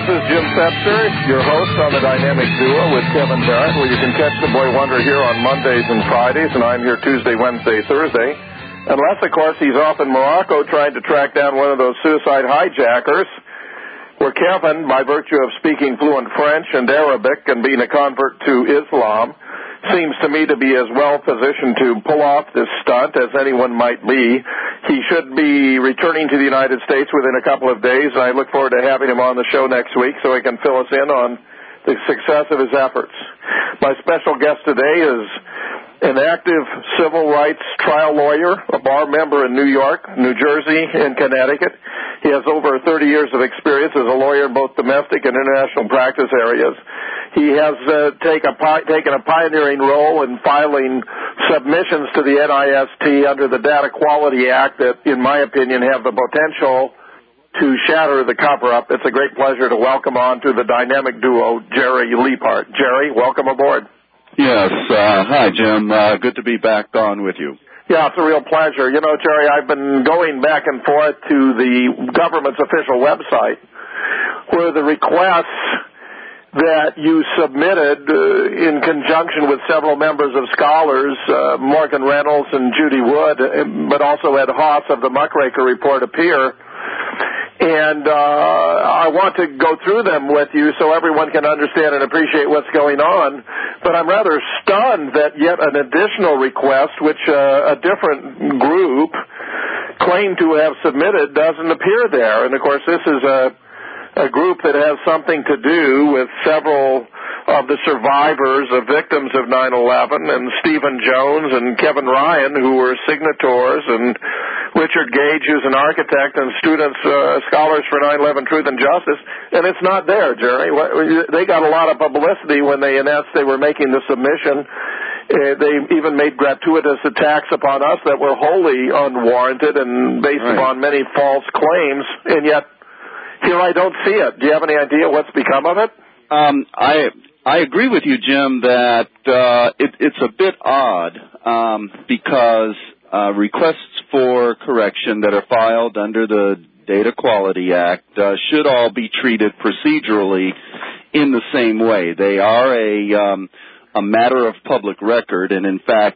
is Jim Fetzer, your host on the Dynamic Duo with Kevin Barrett, where you can catch the Boy Wonder here on Mondays and Fridays, and I'm here Tuesday, Wednesday, Thursday. Unless, of course, he's off in Morocco trying to track down one of those suicide hijackers, where Kevin, by virtue of speaking fluent French and Arabic and being a convert to Islam, seems to me to be as well positioned to pull off this stunt as anyone might be. He should be returning to the United States within a couple of days, and I look forward to having him on the show next week so he can fill us in on the success of his efforts. My special guest today is an active civil rights trial lawyer, a bar member in New York, New Jersey, and Connecticut. He has over 30 years of experience as a lawyer in both domestic and international practice areas. He has taken a pioneering role in filing submissions to the NIST under the Data Quality Act that, in my opinion, have the potential to shatter the cover-up. It's a great pleasure to welcome on to the Dynamic Duo, Jerry Leapart. Jerry, welcome aboard. Yes. Hi, Jim. Good to be back on with you. Yeah, it's a real pleasure. You know, Jerry, I've been going back and forth to the government's official website where the requests that you submitted in conjunction with several members of scholars, Morgan Reynolds and Judy Wood, but also Ed Haas of the Muckraker Report appear. And I want to go through them with you so everyone can understand and appreciate what's going on. But I'm rather stunned that yet an additional request, which a different group claimed to have submitted, doesn't appear there. And, of course, this is a group that has something to do with several of the survivors of victims of 9/11, and Stephen Jones and Kevin Ryan, who were signatories, and Richard Gage, who's an architect, and scholars for 9/11 Truth and Justice. And it's not there, Jerry. They got a lot of publicity when they announced they were making the submission. They even made gratuitous attacks upon us that were wholly unwarranted and based upon many false claims, and yet here I don't see it. Do you have any idea what's become of it? I agree with you, Jim, that it's a bit odd because requests for correction that are filed under the Data Quality Act should all be treated procedurally in the same way. They are a matter of public record, and in fact,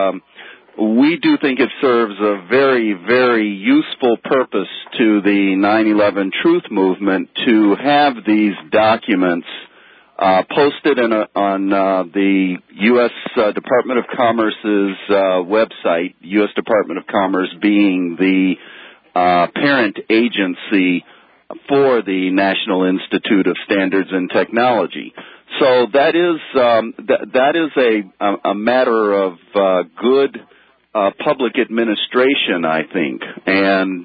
we do think it serves a very, very useful purpose to the 9/11 Truth Movement to have these documents posted on the U.S. Department of Commerce's website, U.S. Department of Commerce being the parent agency for the National Institute of Standards and Technology. So that is a matter of good public administration, I think, and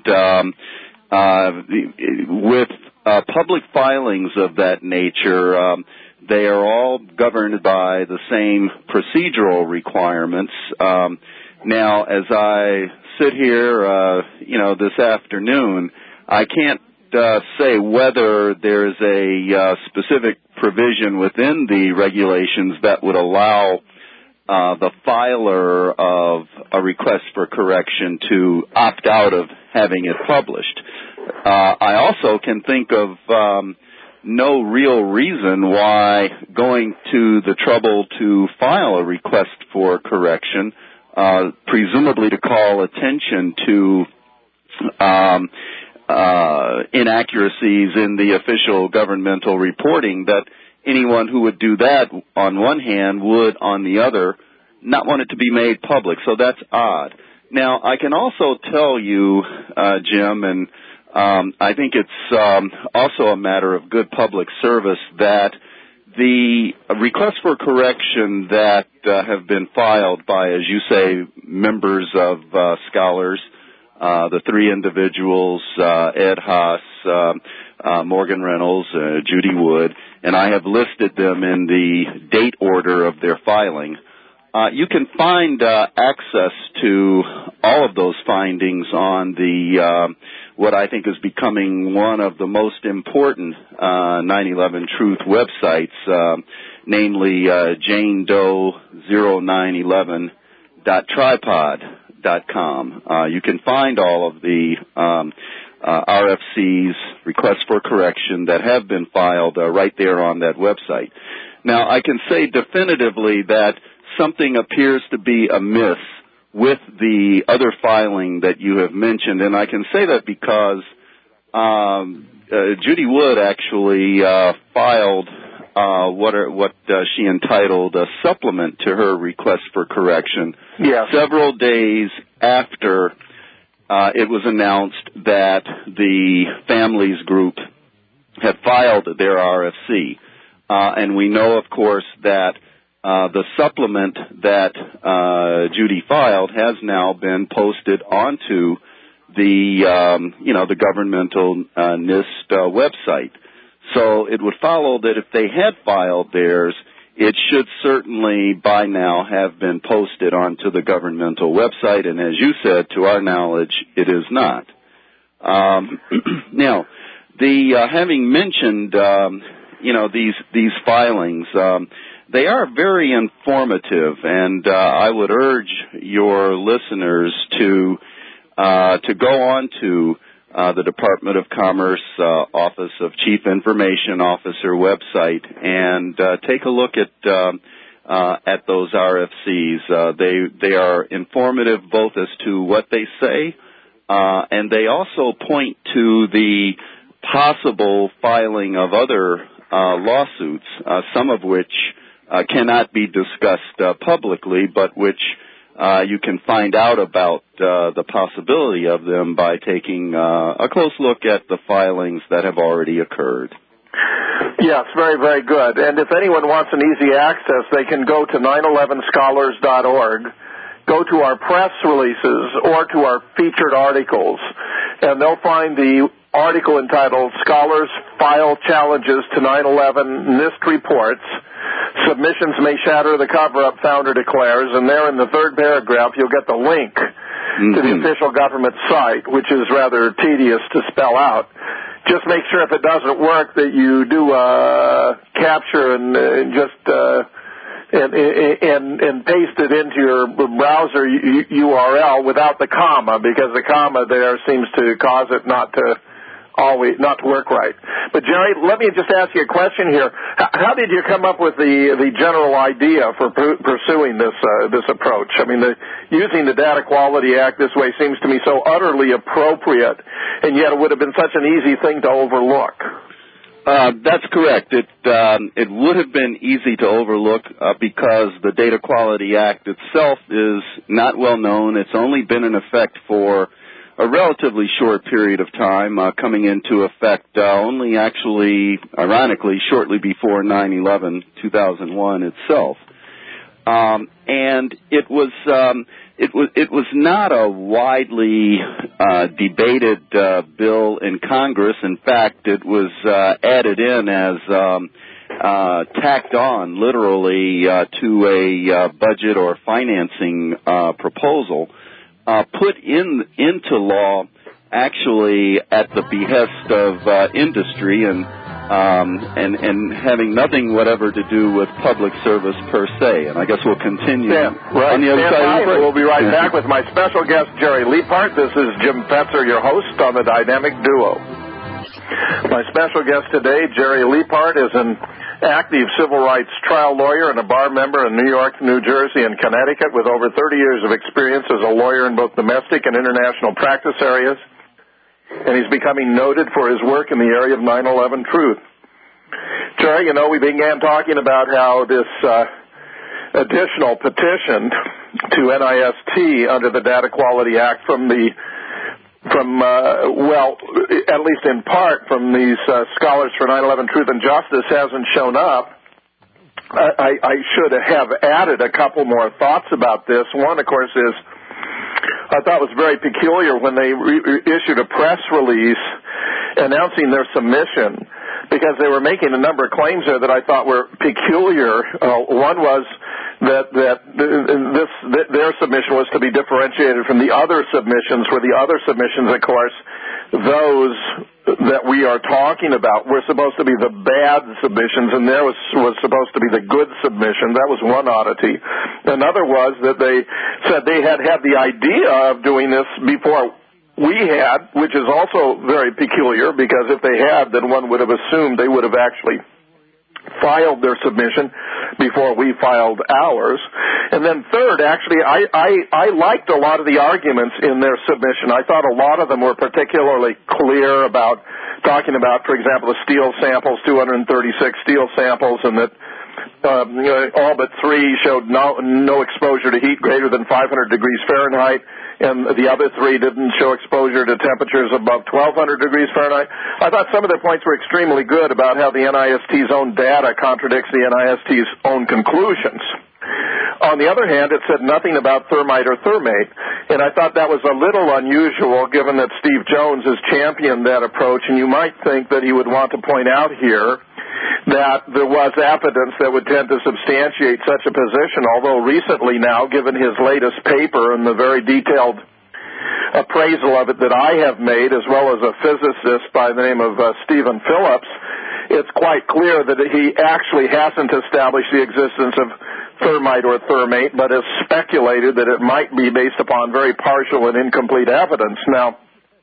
with public filings of that nature, they are all governed by the same procedural requirements. Now, as I sit here, this afternoon, I can't say whether there's a specific provision within the regulations that would allow the filer of a request for correction to opt out of having it published. I also can think of no real reason why going to the trouble to file a request for correction, presumably to call attention to inaccuracies in the official governmental reporting, that anyone who would do that on one hand would, on the other, not want it to be made public. So that's odd. Now, I can also tell you, Jim, and I think it's also a matter of good public service, that the requests for correction that have been filed by, as you say, members of scholars, the three individuals, Ed Haas, Morgan Reynolds, Judy Wood, and I have listed them in the date order of their filing. You can find access to all of those findings on the what I think is becoming one of the most important 9/11 Truth websites, namely Jane Doe 0911.tripod.com. You can find all of the RFCs, requests for correction, that have been filed right there on that website. Now, I can say definitively that something appears to be amiss with the other filing that you have mentioned, and I can say that because Judy Wood actually filed what she entitled a supplement to her request for correction several days after it was announced that the families group had filed their RFC. And we know, of course, that the supplement that Judy filed has now been posted onto the governmental NIST website. So it would follow that if they had filed theirs, it should certainly by now have been posted onto the governmental website. And as you said, to our knowledge, it is not. Now, having mentioned these filings, they are very informative, and I would urge your listeners to go on to the Department of Commerce Office of Chief Information Officer website and take a look at those RFCs. They are informative both as to what they say, and they also point to the possible filing of other lawsuits, some of which cannot be discussed publicly, but which you can find out about the possibility of them by taking a close look at the filings that have already occurred. Yes, very, very good. And if anyone wants an easy access, they can go to 911scholars.org, go to our press releases or to our featured articles, and they'll find the article entitled Scholars File Challenges to 9/11 NIST Reports. Submissions may shatter the cover-up, founder declares, and there in the third paragraph you'll get the link to the official government site, which is rather tedious to spell out. Just make sure if it doesn't work that you do capture and paste it into your browser URL without the comma, because the comma there seems to cause it not to work right. But Jerry, let me just ask you a question here. How did you come up with the general idea for pursuing this approach? I mean, using the Data Quality Act this way seems to me so utterly appropriate, and yet it would have been such an easy thing to overlook. That's correct. It would have been easy to overlook because the Data Quality Act itself is not well known. It's only been in effect for a relatively short period of time, coming into effect only actually, ironically, shortly before 9/11, 2001 itself. And it was not a widely debated bill in Congress. In fact, it was added in as tacked on, literally, to a budget or financing proposal. Put into law actually at the behest of industry and having nothing whatever to do with public service per se. And I guess we'll continue on the other side. We'll be right back with my special guest, Jerry Leapart. This is Jim Fetzer, your host on the Dynamic Duo. My special guest today, Jerry Leapart, is an active civil rights trial lawyer and a bar member in New York, New Jersey, and Connecticut with over 30 years of experience as a lawyer in both domestic and international practice areas. And he's becoming noted for his work in the area of 9/11 truth. Jerry, we began talking about how this additional petition to NIST under the Data Quality Act at least in part from these Scholars for 9/11 Truth and Justice hasn't shown up. I should have added a couple more thoughts about this. One, of course, is I thought it was very peculiar when they issued a press release announcing their submission, because they were making a number of claims there that I thought were peculiar. One was that their submission was to be differentiated from the other submissions, where the other submissions, of course, those that we are talking about were supposed to be the bad submissions, and there was supposed to be the good submission. That was one oddity. Another was that they said they had the idea of doing this before we had, which is also very peculiar, because if they had, then one would have assumed they would have actually filed their submission before we filed ours. And then third, actually, I liked a lot of the arguments in their submission. I thought a lot of them were particularly clear about talking about, for example, the steel samples, 236 steel samples, and that all but 3 showed no exposure to heat greater than 500 degrees Fahrenheit, and the other 3 didn't show exposure to temperatures above 1,200 degrees Fahrenheit. I thought some of their points were extremely good about how the NIST's own data contradicts the NIST's own conclusions. On the other hand, it said nothing about thermite or thermate, and I thought that was a little unusual given that Steve Jones has championed that approach, and you might think that he would want to point out here that there was evidence that would tend to substantiate such a position, although recently now, given his latest paper and the very detailed appraisal of it that I have made, as well as a physicist by the name of Stephen Phillips, it's quite clear that he actually hasn't established the existence of thermite or thermate, but has speculated that it might be based upon very partial and incomplete evidence. Now,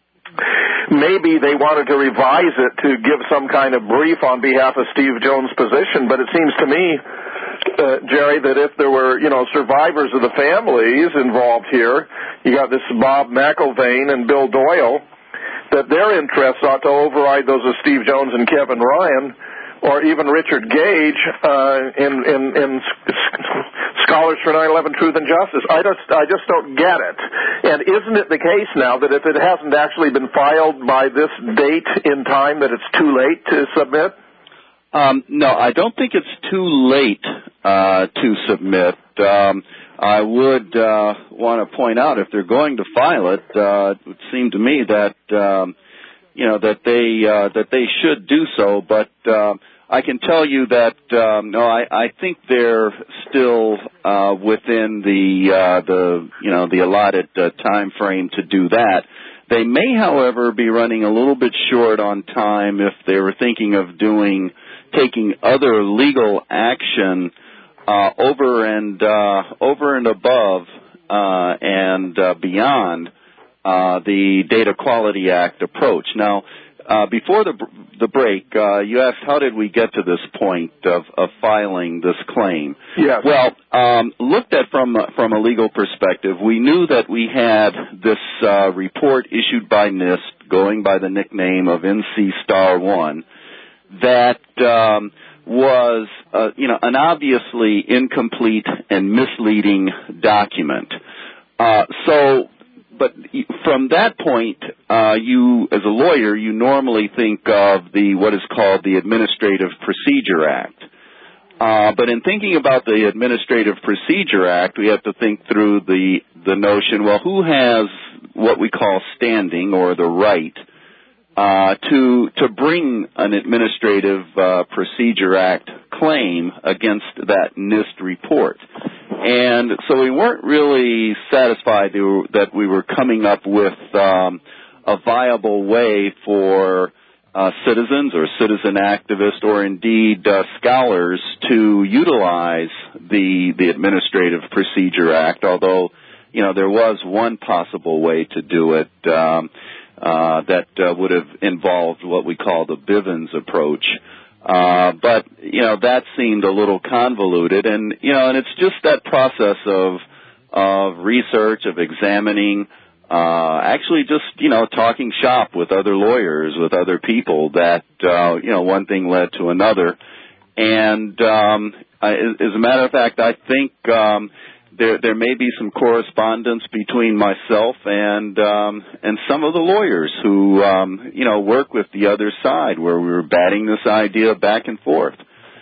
maybe they wanted to revise it to give some kind of brief on behalf of Steve Jones' position, but it seems to me, Jerry, that if there were, survivors of the families involved here, you got this Bob McIlvaine and Bill Doyle, that their interests ought to override those of Steve Jones and Kevin Ryan, or even Richard Gage in Scholars for 9/11 Truth and Justice. I just don't get it. And isn't it the case now that if it hasn't actually been filed by this date in time, that it's too late to submit? No, I don't think it's too late to submit. I would want to point out, if they're going to file it, it would seem to me that that they should do so. But I can tell you that I think they're still within the allotted time frame to do that. They may, however, be running a little bit short on time if they were thinking of taking other legal action over and above and beyond the Data Quality Act approach. Now, before the break, you asked how did we get to this point of filing this claim? Yes. Well, looked at from a legal perspective, we knew that we had this report issued by NIST going by the nickname of NC Star 1 that was an obviously incomplete and misleading document. But from that point, you, as a lawyer, you normally think of what is called the Administrative Procedure Act. But in thinking about the Administrative Procedure Act, we have to think through the notion, well, who has what we call standing or the right to bring an Administrative Procedure Act claim against that NIST report. And so we weren't really satisfied that we were coming up with a viable way for citizens or citizen activists or indeed scholars to utilize the Administrative Procedure Act, although, there was one possible way to do it that would have involved what we call the Bivens approach. But that seemed a little convoluted, and it's just that process of research, of examining, actually just talking shop with other lawyers, with other people, that one thing led to another. And as a matter of fact, I think there may be some correspondence between myself and some of the lawyers who work with the other side, where we were batting this idea back and forth.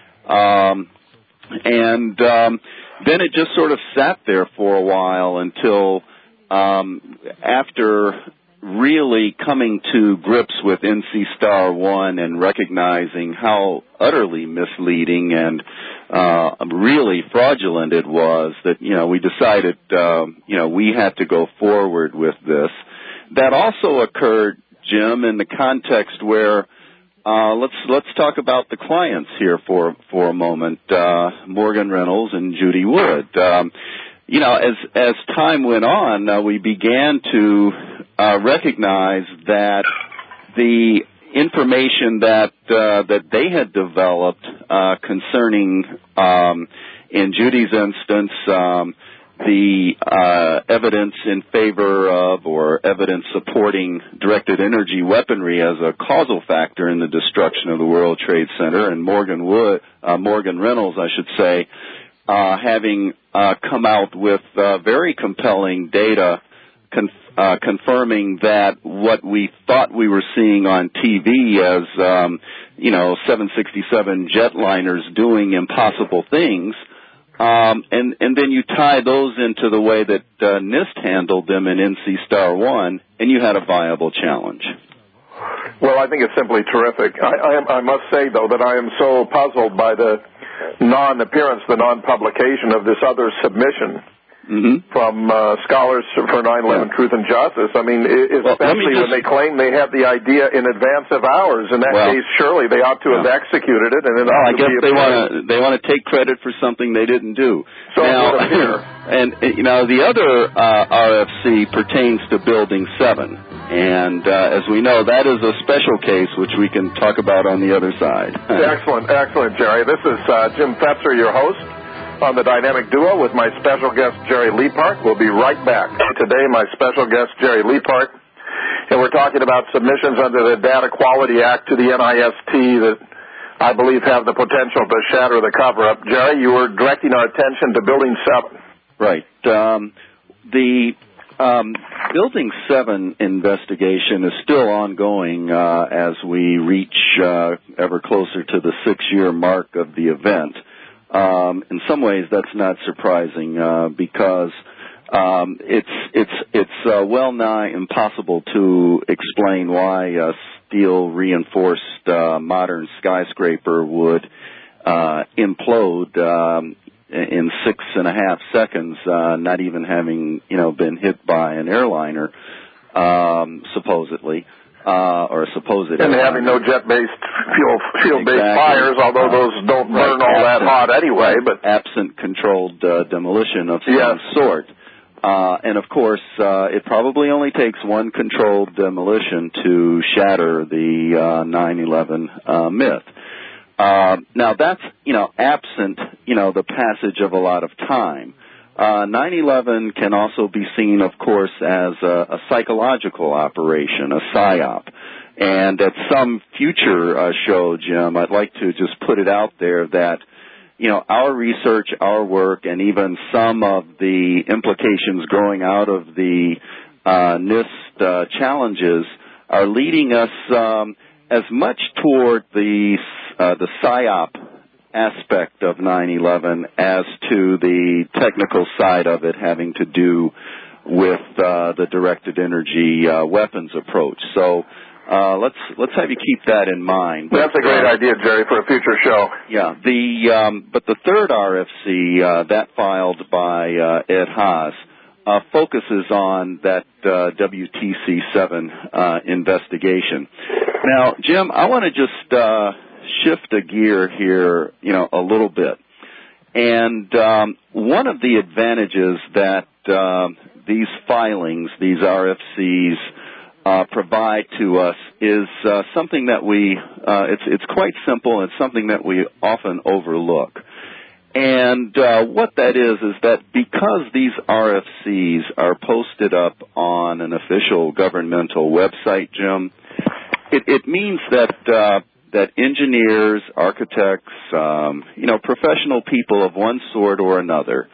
And then it just sort of sat there for a while until after really coming to grips with NC Star 1 and recognizing how utterly misleading and really fraudulent it was, that we decided we had to go forward with this. That also occurred, Jim, in the context where let's talk about the clients here for a moment, Morgan Reynolds and Judy Wood. As time went on, we began to recognize that the information that they had developed concerning, in Judy's instance, the evidence in favor of or evidence supporting directed energy weaponry as a causal factor in the destruction of the World Trade Center, and Morgan Reynolds, I should say, having come out with very compelling data confirming that what we thought we were seeing on TV as 767 jetliners doing impossible things. And then you tie those into the way that NIST handled them in NC Star 1, and you had a viable challenge. Well, I think it's simply terrific. I must say, though, that I am so puzzled by the non-appearance, the non-publication of this other submission from Scholars for 9/11 Truth and Justice. I mean, especially when they claim they had the idea in advance of ours. In that case, surely they ought to have executed it. And I guess they want to take credit for something they didn't do. So now, and the other RFC pertains to Building 7. And as we know, that is a special case, which we can talk about on the other side. Excellent, Jerry. This is Jim Fetzer, your host on the Dynamic Duo with my special guest, Jerry Leapart. We'll be right back. Today, my special guest, Jerry Leapart, and we're talking about submissions under the Data Quality Act to the NIST that I believe have the potential to shatter the cover-up. Jerry, you were directing our attention to Building 7. Right. The Building 7 investigation is still ongoing as we reach ever closer to the 6-year mark of the event. In some ways, that's not surprising because it's well nigh impossible to explain why a steel-reinforced modern skyscraper would implode in 6.5 seconds, not even having been hit by an airliner, supposedly. Or supposed and having no jet-based fuel-based fires, although those don't burn all that hot anyway. But absent controlled demolition of some sort, and of course, it probably only takes one controlled demolition to shatter the 9/11 myth. Now that's absent the passage of a lot of time. 9/11 can also be seen, of course, as a psychological operation, a psyop. And at some future show, Jim, I'd like to just put it out there that, our research, our work, and even some of the implications growing out of the NIST challenges are leading us as much toward the psyop aspect of 9/11 as to the technical side of it having to do with the directed energy weapons approach. So let's have you keep that in mind. That's a great idea, Jerry, for a future show. Yeah. But the third RFC that filed by Ed Haas focuses on that WTC-7 investigation. Now, Jim, I want to just shift a gear here, a little bit. And one of the advantages that these filings, these RFCs, provide to us is something that it's quite simple. It's something that we often overlook. And what that is that because these RFCs are posted up on an official governmental website, Jim, it means that engineers, architects, professional people of one sort or another,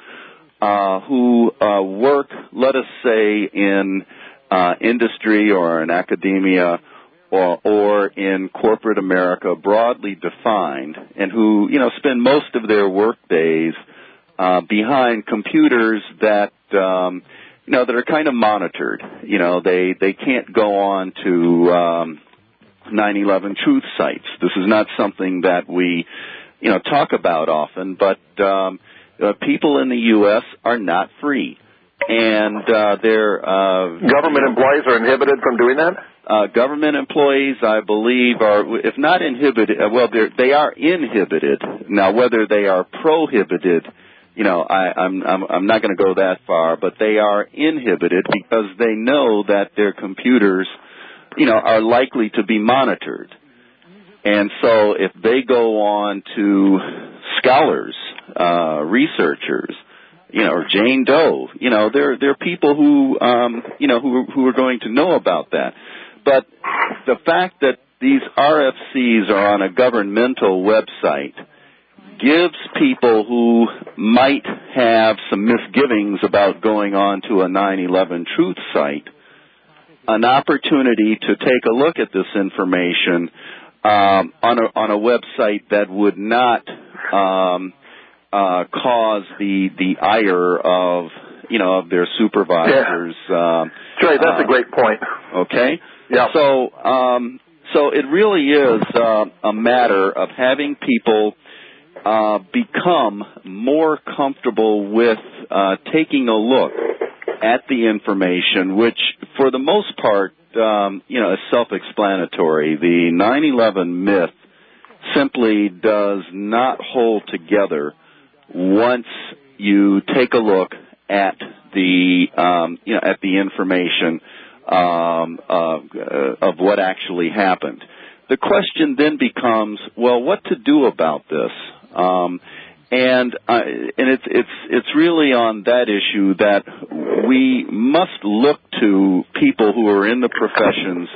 who work, let us say, in industry or in academia or in corporate America, broadly defined, and who, spend most of their work days behind computers that, that are kind of monitored. They can't go on to 9/11 truth sites. This is not something that we, talk about often, but people in the U.S. are not free. And their government employees are inhibited from doing that? Government employees, I believe, are, if not inhibited, they are inhibited. Now, whether they are prohibited I'm not going to go that far, but they are inhibited because they know that their computers, are likely to be monitored. And so if they go on to scholars, researchers, or Jane Doe, there are people who are going to know about that. But the fact that these RFCs are on a governmental website gives people who might have some misgivings about going on to a 9/11 Truth site an opportunity to take a look at this information on a website that would not cause the ire of their supervisors. Yeah. Sure, that's a great point. Okay. Yeah. So it really is a matter of having people become more comfortable with taking a look at the information, which for the most part, is self-explanatory. The 9/11 myth simply does not hold together once you take a look at the information of what actually happened. The question then becomes, well, what to do about this? And it's really on that issue that we must look to people who are in the professions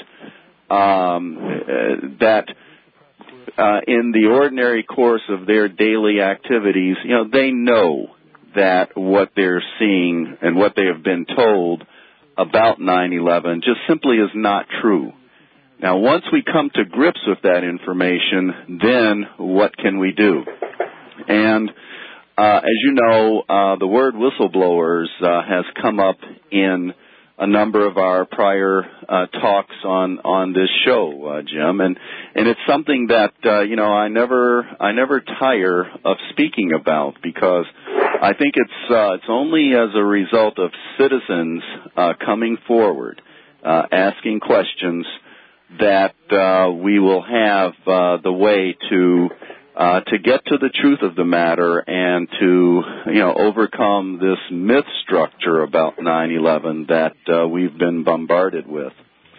that in the ordinary course of their daily activities, they know that what they're seeing and what they have been told about 9/11 just simply is not true. Now, once we come to grips with that information, then what can we do? And as you know, the word whistleblowers has come up in a number of our prior talks on this show, Jim, and it's something that I never tire of speaking about, because I think it's only as a result of citizens coming forward, asking questions, that we will have the way to get to the truth of the matter and to overcome this myth structure about 9/11 that we've been bombarded with.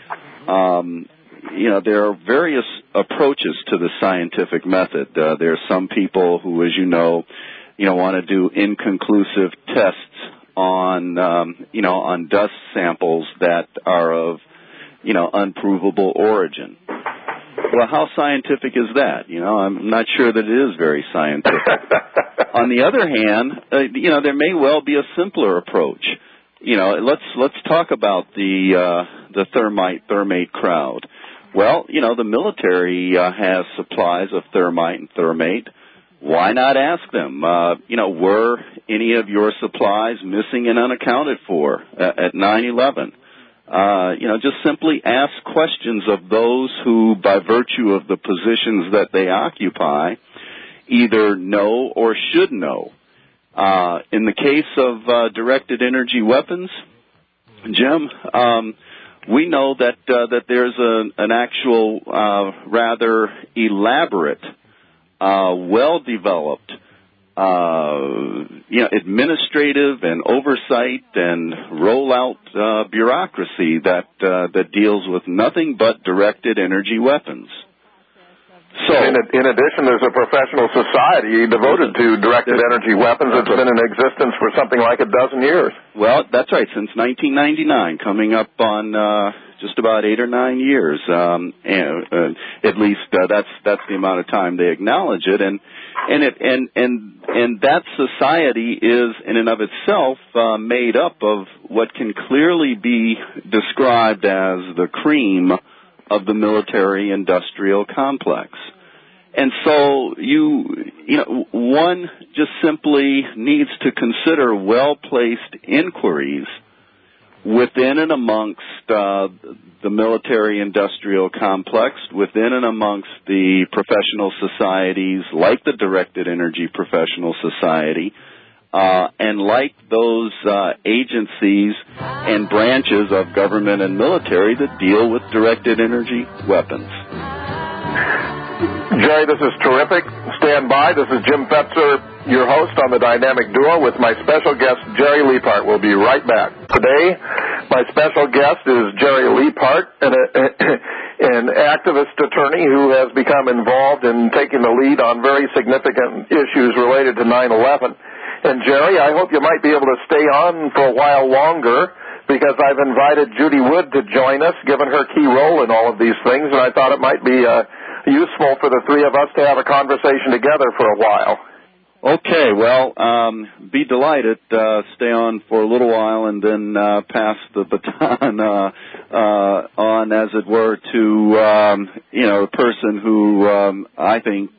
There are various approaches to the scientific method. There are some people who, as you know, want to do inconclusive tests on dust samples that are of unprovable origin. Well, how scientific is that? I'm not sure that it is very scientific. On the other hand, there may well be a simpler approach. Let's talk about the thermate crowd. Well, the military has supplies of thermite and thermate. Why not ask them? Were any of your supplies missing and unaccounted for at 9/11? Just simply ask questions of those who, by virtue of the positions that they occupy, either know or should know. In the case of directed energy weapons, Jim, we know that there's an actual rather elaborate, well-developed administrative and oversight and rollout bureaucracy that deals with nothing but directed energy weapons. So, in addition, there's a professional society devoted to directed energy weapons that's been in existence for something like a dozen years. Well, that's right, since 1999, coming up on just about 8 or 9 years. At least that's the amount of time they acknowledge it, and that society is in and of itself made up of what can clearly be described as the cream of the military-industrial complex. And so one just simply needs to consider well-placed inquiries within and amongst the military-industrial complex, within and amongst the professional societies like the Directed Energy Professional Society, and like those agencies and branches of government and military that deal with directed energy weapons. Jerry, this is terrific. Stand by. This is Jim Fetzer your host on the Dynamic Duo with my special guest, Jerry Leapart. We'll be right back. Today, my special guest is Jerry Leapart, an activist attorney who has become involved in taking the lead on very significant issues related to 9/11. And Jerry, I hope you might be able to stay on for a while longer, because I've invited Judy Wood to join us, given her key role in all of these things, and I thought it might be useful for the three of us to have a conversation together for a while. Okay, well, be delighted. Stay on for a little while and then pass the baton on, as it were, to a person who I think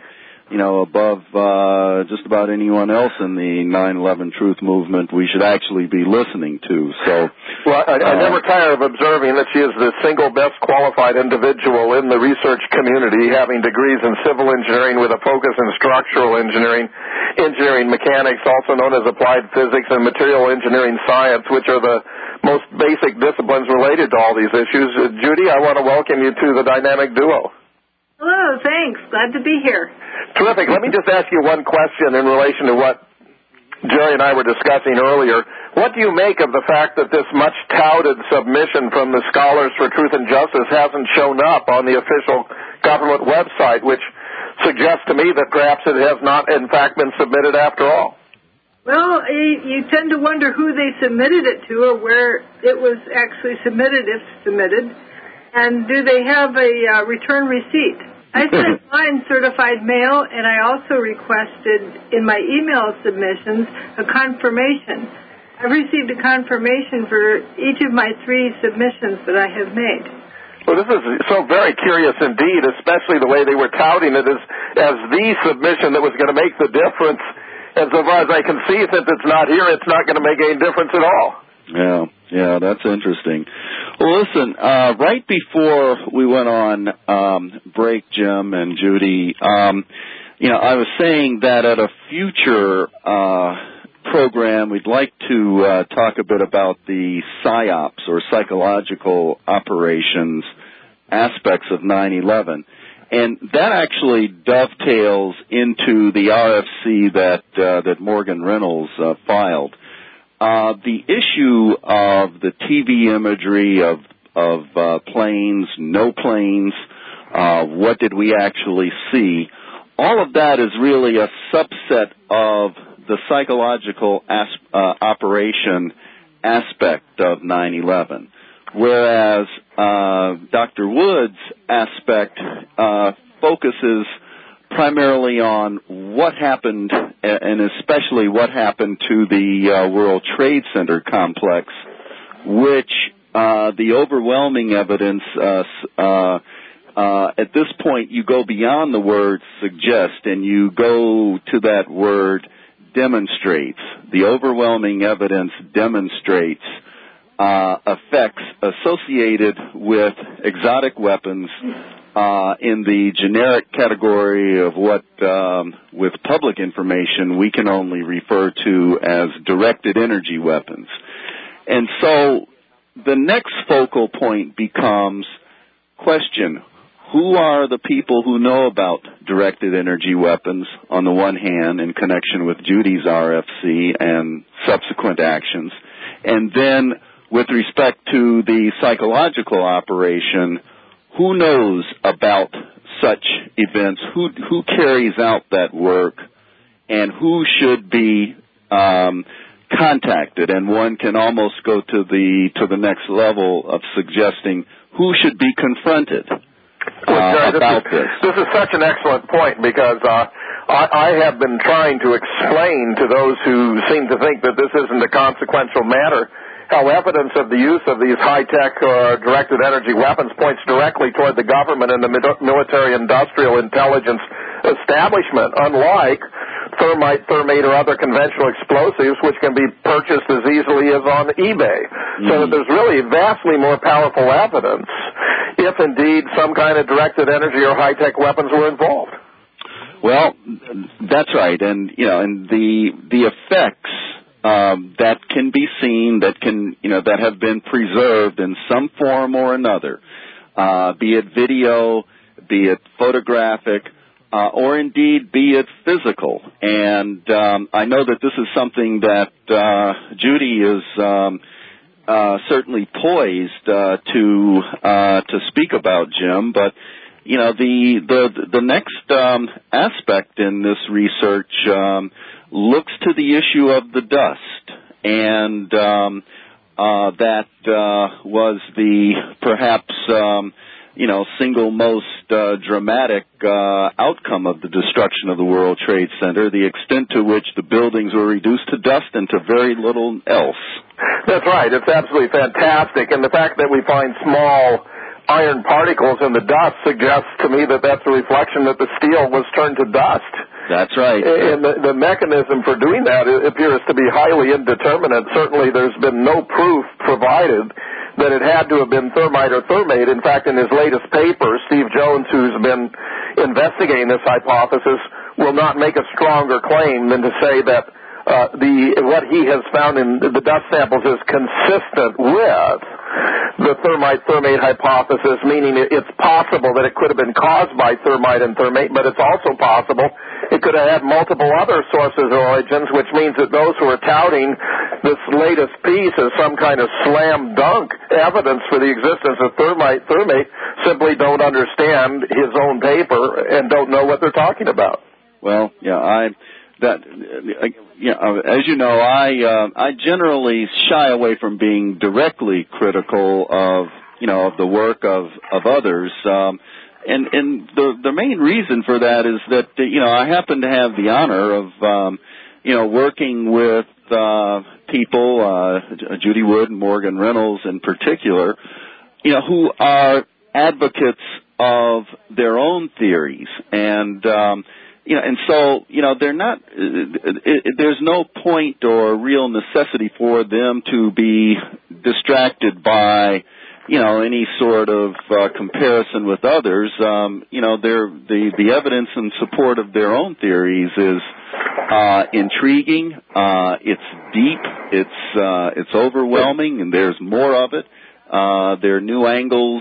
above just about anyone else in the 9/11 Truth Movement, we should actually be listening to. So, well, I never tire of observing that she is the single best qualified individual in the research community, having degrees in civil engineering with a focus in structural engineering, engineering mechanics, also known as applied physics, and material engineering science, which are the most basic disciplines related to all these issues. Judy, I want to welcome you to the Dynamic Duo. Hello, thanks. Glad to be here. Terrific. Let me just ask you one question in relation to what Jerry and I were discussing earlier. What do you make of the fact that this much-touted submission from the Scholars for Truth and Justice hasn't shown up on the official government website, which suggests to me that perhaps it has not, in fact, been submitted after all? Well, you tend to wonder who they submitted it to or where it was actually submitted, if submitted. And do they have a return receipt? I sent mine certified mail, and I also requested in my email submissions a confirmation. I received a confirmation for each of my 3 submissions that I have made. Well, this is so very curious indeed, especially the way they were touting it as the submission that was going to make the difference. And so far as I can see, since it's not here, it's not going to make any difference at all. Yeah, that's interesting. Well, listen, right before we went on break, Jim and Judy, I was saying that at a future program, we'd like to talk a bit about the PSYOPs, or psychological operations, aspects of 9/11. And that actually dovetails into the RFC that Morgan Reynolds filed. The issue of the TV imagery of planes, no planes, what did we actually see, all of that is really a subset of the psychological operation aspect of 9/11. Whereas Dr. Wood's aspect focuses primarily on what happened, and especially what happened to the World Trade Center complex, which the overwhelming evidence, at this point, you go beyond the word suggest, and you go to that word demonstrates. The overwhelming evidence demonstrates effects associated with exotic weapons in the generic category of what, with public information, we can only refer to as directed energy weapons. And so the next focal point becomes question, who are the people who know about directed energy weapons on the one hand in connection with Judy's RFC and subsequent actions, and then with respect to the psychological operation, who knows about such events, who carries out that work, and who should be contacted? And one can almost go to the next level of suggesting who should be confronted about this. This is such an excellent point, because I have been trying to explain to those who seem to think that this isn't a consequential matter how evidence of the use of these high-tech directed energy weapons points directly toward the government and the military-industrial intelligence establishment, unlike thermite, thermate, or other conventional explosives, which can be purchased as easily as on eBay. So that there's really vastly more powerful evidence if indeed some kind of directed energy or high-tech weapons were involved. Well, that's right, and the effects that can be seen, that have been preserved in some form or another, be it video, be it photographic, or indeed be it physical. And I know that this is something that Judy is certainly poised to speak about, Jim. But you know, the next aspect in this research looks to the issue of the dust, and that was the perhaps single most dramatic outcome of the destruction of the World Trade Center, the extent to which the buildings were reduced to dust and to very little else. That's right. It's absolutely fantastic. And the fact that we find small iron particles in the dust suggests to me that that's a reflection that the steel was turned to dust. That's right. And the mechanism for doing that appears to be highly indeterminate. Certainly there's been no proof provided that it had to have been thermite or thermate. In fact, in his latest paper, Steve Jones, who's been investigating this hypothesis, will not make a stronger claim than to say that what he has found in the dust samples is consistent with the thermite-thermate hypothesis, meaning it's possible that it could have been caused by thermite and thermate, but it's also possible it could have had multiple other sources or origins, which means that those who are touting this latest piece as some kind of slam dunk evidence for the existence of thermite-thermate simply don't understand his own paper and don't know what they're talking about. Well, yeah, as you know, I generally shy away from being directly critical of the work of others. And the main reason for that is that, I happen to have the honor of, working with people, Judy Wood and Morgan Reynolds in particular, who are advocates of their own theories. And, and so, they're not, there's no point or real necessity for them to be distracted by, any sort of comparison with others. The evidence in support of their own theories is intriguing. It's deep. It's overwhelming, and there's more of it. There are new angles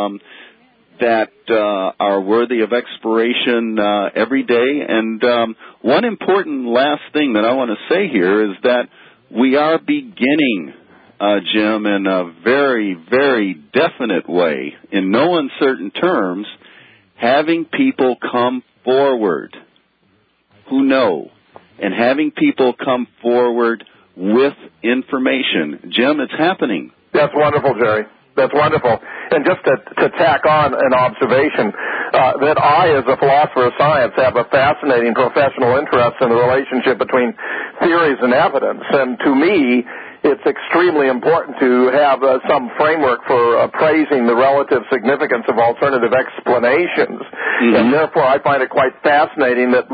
that are worthy of exploration every day. And one important last thing that I want to say here is that we are beginning, Jim, in a very, very definite way, in no uncertain terms, having people come forward who know, and having people come forward with information. Jim, it's happening. That's wonderful, Jerry. That's wonderful. And just to tack on an observation, that I, as a philosopher of science, have a fascinating professional interest in the relationship between theories and evidence. And to me, it's extremely important to have some framework for appraising the relative significance of alternative explanations. Mm-hmm. And therefore, I find it quite fascinating that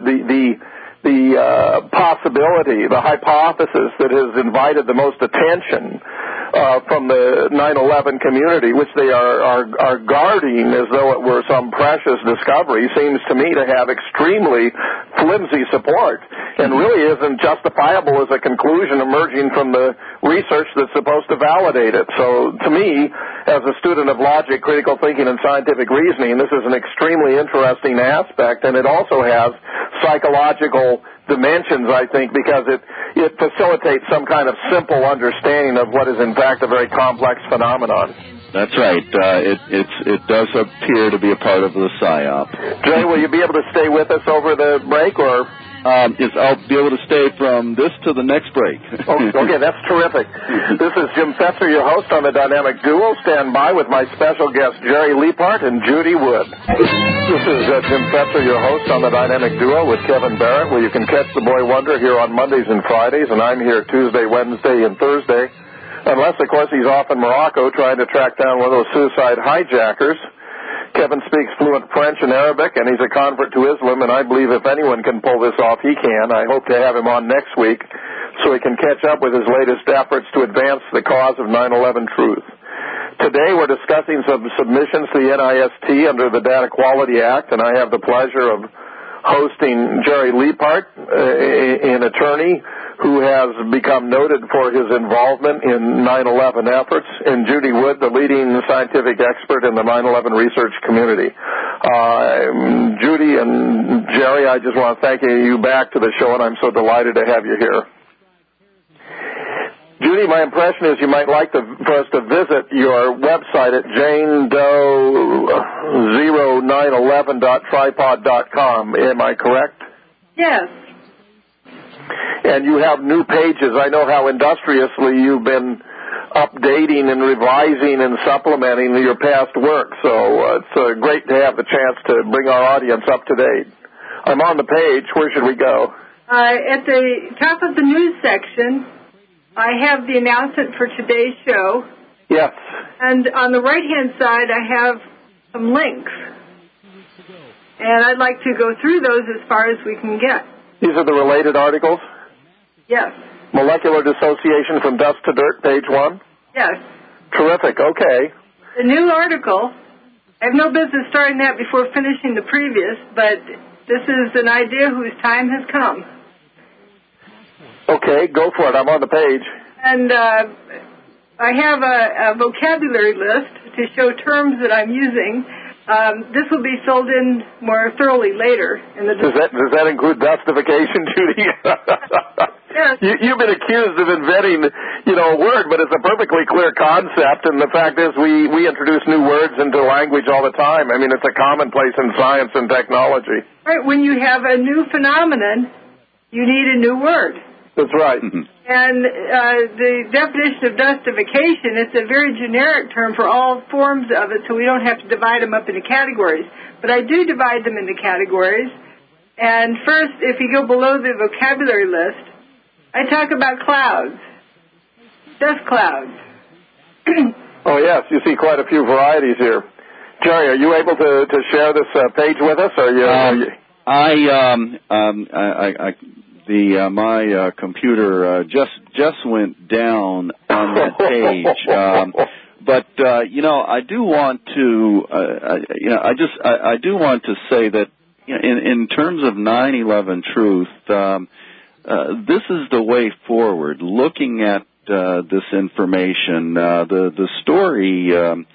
the possibility, the hypothesis that has invited the most attention from the 9/11 community, which they are guarding as though it were some precious discovery, seems to me to have extremely flimsy support and really isn't justifiable as a conclusion emerging from the research that's supposed to validate it. So to me, as a student of logic, critical thinking, and scientific reasoning, this is an extremely interesting aspect, and it also has psychological dimensions, I think, because it facilitates some kind of simple understanding of what is in fact a very complex phenomenon. That's right. It does appear to be a part of the PSYOP. Jay, will you be able to stay with us over the break, or? I'll be able to stay from this to the next break. Okay, that's terrific. This is Jim Fetzer, your host on the Dynamic Duo. Stand by with my special guests, Jerry Liepart and Judy Wood. This is Jim Fetzer, your host on the Dynamic Duo with Kevin Barrett, where you can catch the Boy Wonder here on Mondays and Fridays, and I'm here Tuesday, Wednesday, and Thursday. Unless, of course, he's off in Morocco trying to track down one of those suicide hijackers. Kevin speaks fluent French and Arabic, and he's a convert to Islam, and I believe if anyone can pull this off, he can. I hope to have him on next week so he can catch up with his latest efforts to advance the cause of 9/11 truth. Today we're discussing some submissions to the NIST under the Data Quality Act, and I have the pleasure of hosting Jerry Liepart, an attorney who has become noted for his involvement in 9/11 efforts, and Judy Wood, the leading scientific expert in the 9/11 research community. Judy and Jerry, I just want to thank you back to the show, and I'm so delighted to have you here. Judy, my impression is you might like for us to visit your website at janedoe0911.tripod.com. Am I correct? Yes. And you have new pages. I know how industriously you've been updating and revising and supplementing your past work, so it's great to have the chance to bring our audience up to date. I'm on the page. Where should we go? At the top of the news section, I have the announcement for today's show. Yes. And on the right-hand side, I have some links. And I'd like to go through those as far as we can get. These are the related articles? Yes. Molecular dissociation from dust to dirt, page 1? Yes. Terrific. Okay. The new article, I have no business starting that before finishing the previous, but this is an idea whose time has come. Okay, go for it. I'm on the page. And I have a vocabulary list to show terms that I'm using. This will be filled in more thoroughly later. Does that include dustification, Judy? Yes. You've been accused of inventing, a word, but it's a perfectly clear concept, and the fact is we introduce new words into language all the time. I mean, it's a commonplace in science and technology. Right. When you have a new phenomenon, you need a new word. That's right. And the definition of dustification, it's a very generic term for all forms of it, so we don't have to divide them up into categories. But I do divide them into categories. And first, if you go below the vocabulary list, I talk about clouds, dust clouds. Oh, yes, you see quite a few varieties here. Jerry, are you able to share this page with us? My computer just went down on that page. But I do want to I do want to say that in terms of 9/11 truth, this is the way forward. Looking at this information, the story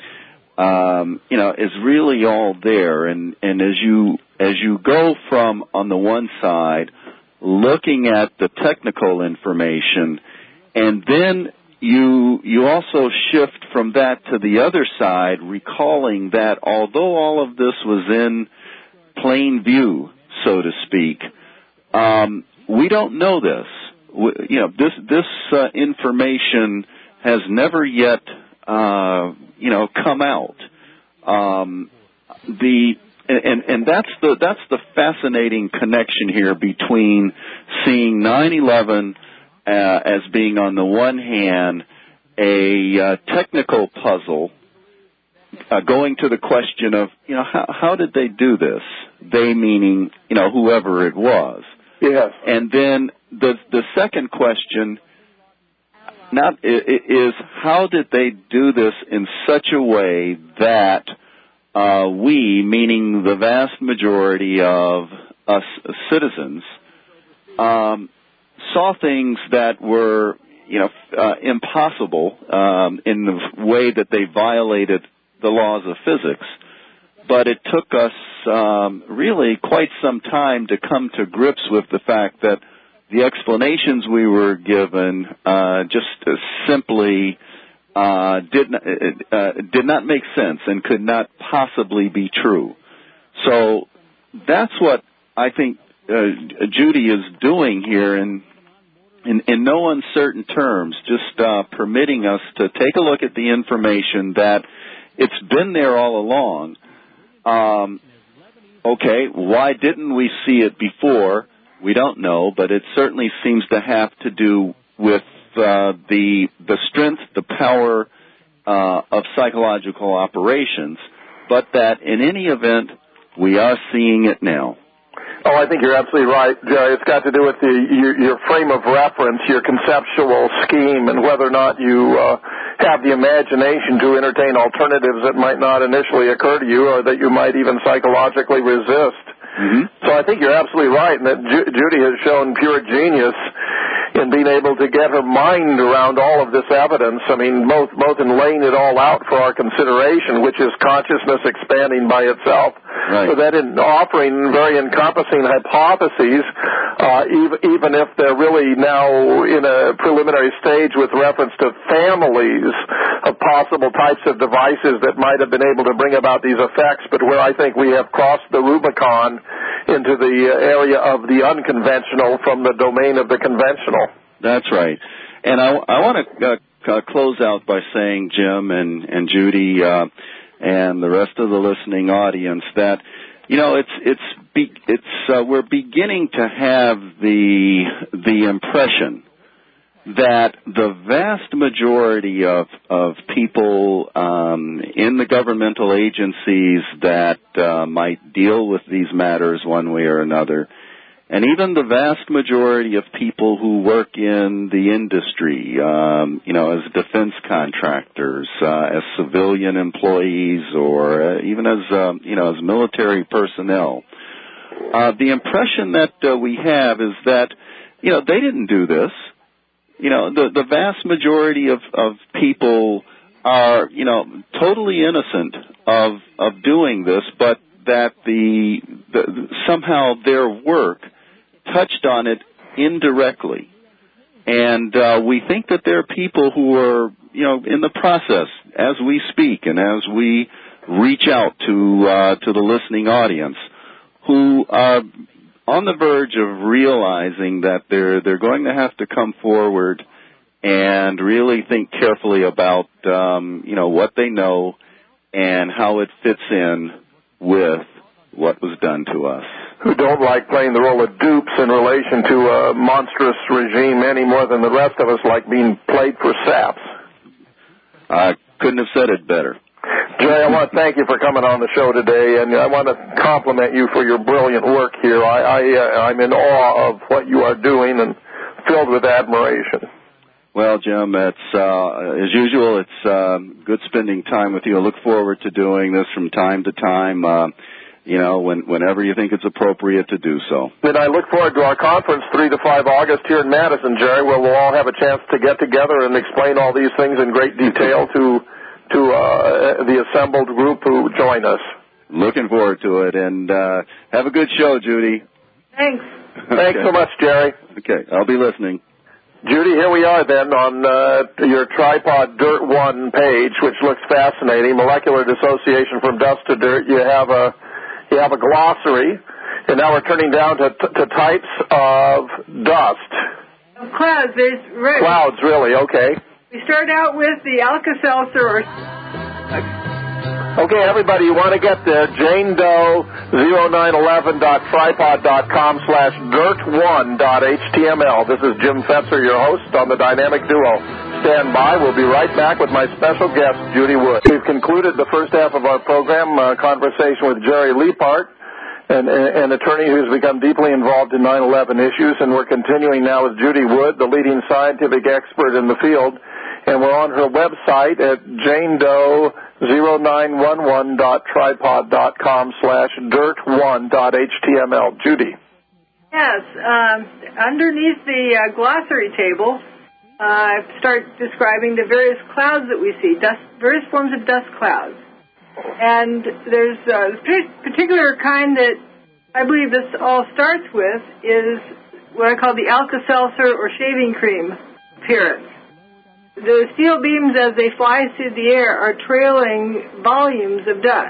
is really all there, and as you go from on the one side, looking at the technical information, and then you also shift from that to the other side, recalling that although all of this was in plain view, so to speak, we don't know this. This information has never yet, come out. And that's the fascinating connection here between seeing 9/11 as being on the one hand a technical puzzle, going to the question of how did they do this? They meaning whoever it was. Yes. And then the second question is how did they do this in such a way that we, meaning the vast majority of us citizens, saw things that were, impossible in the way that they violated the laws of physics. But it took us really quite some time to come to grips with the fact that the explanations we were given just simply did not make sense and could not possibly be true. So that's what I think Judy is doing here in no uncertain terms, just permitting us to take a look at the information that it's been there all along. Okay, why didn't we see it before? We don't know, but it certainly seems to have to do with the strength, the power of psychological operations, but that in any event, we are seeing it now. Oh, I think you're absolutely right, Jerry. It's got to do with your frame of reference, your conceptual scheme, and whether or not you have the imagination to entertain alternatives that might not initially occur to you or that you might even psychologically resist. Mm-hmm. So I think you're absolutely right, and that Judy has shown pure genius in mind around all of this evidence. I mean, both in laying it all out for our consideration, which is consciousness expanding by itself, right. so that in offering very encompassing hypotheses, even if they're really now in a preliminary stage with reference to families of possible types of devices that might have been able to bring about these effects, but where I think we have crossed the Rubicon into the area of the unconventional from the domain of the conventional. That's right. And I want to close out by saying, Jim and Judy and the rest of the listening audience, that we're beginning to have the impression that the vast majority of people in the governmental agencies that might deal with these matters one way or another, and even the vast majority of people who work in the industry, as defense contractors, as civilian employees, or even as military personnel, the impression that we have is that, they didn't do this. The vast majority of people are, totally innocent of doing this, but that somehow their work touched on it indirectly. And we think that there are people who are, in the process, as we speak and as we reach out to the listening audience, who are on the verge of realizing that they're going to have to come forward and really think carefully about what they know and how it fits in with what was done to us. Who don't like playing the role of dupes in relation to a monstrous regime any more than the rest of us like being played for saps. I couldn't have said it better. Jay, I want to thank you for coming on the show today, and I want to compliment you for your brilliant work here. I'm in awe of what you are doing and filled with admiration. Well, Jim, it's as usual, it's good spending time with you. I look forward to doing this from time to time, whenever you think it's appropriate to do so. And I look forward to our conference 3 to 5 August here in Madison, Jerry, where we'll all have a chance to get together and explain all these things in great detail to the assembled group who join us. Looking forward to it, and have a good show, Judy. Thanks. Thanks so much, Jerry. Okay, I'll be listening. Judy, here we are then on your Tripod Dirt 1 page, which looks fascinating. Molecular dissociation from dust to dirt. You have a glossary, and now we're turning down to types of dust. Clouds. There's clouds, really. Okay. We start out with the Alka-Seltzer Okay, everybody, you want to get there. JaneDoe0911.tripod.com/dirt1.html. This is Jim Fetzer, your host on the Dynamic Duo. Stand by. We'll be right back with my special guest, Judy Wood. We've concluded the first half of our program, conversation with Jerry Leapart, an attorney who's become deeply involved in 9/11 issues, and we're continuing now with Judy Wood, the leading scientific expert in the field. And we're on her website at JaneDoe0911.tripod.com/dirt1.html. Judy. Yes. Underneath the glossary table, I start describing the various clouds that we see, various forms of dust clouds. And there's a particular kind that I believe this all starts with is what I call the Alka-Seltzer or shaving cream appearance. The steel beams, as they fly through the air, are trailing volumes of dust.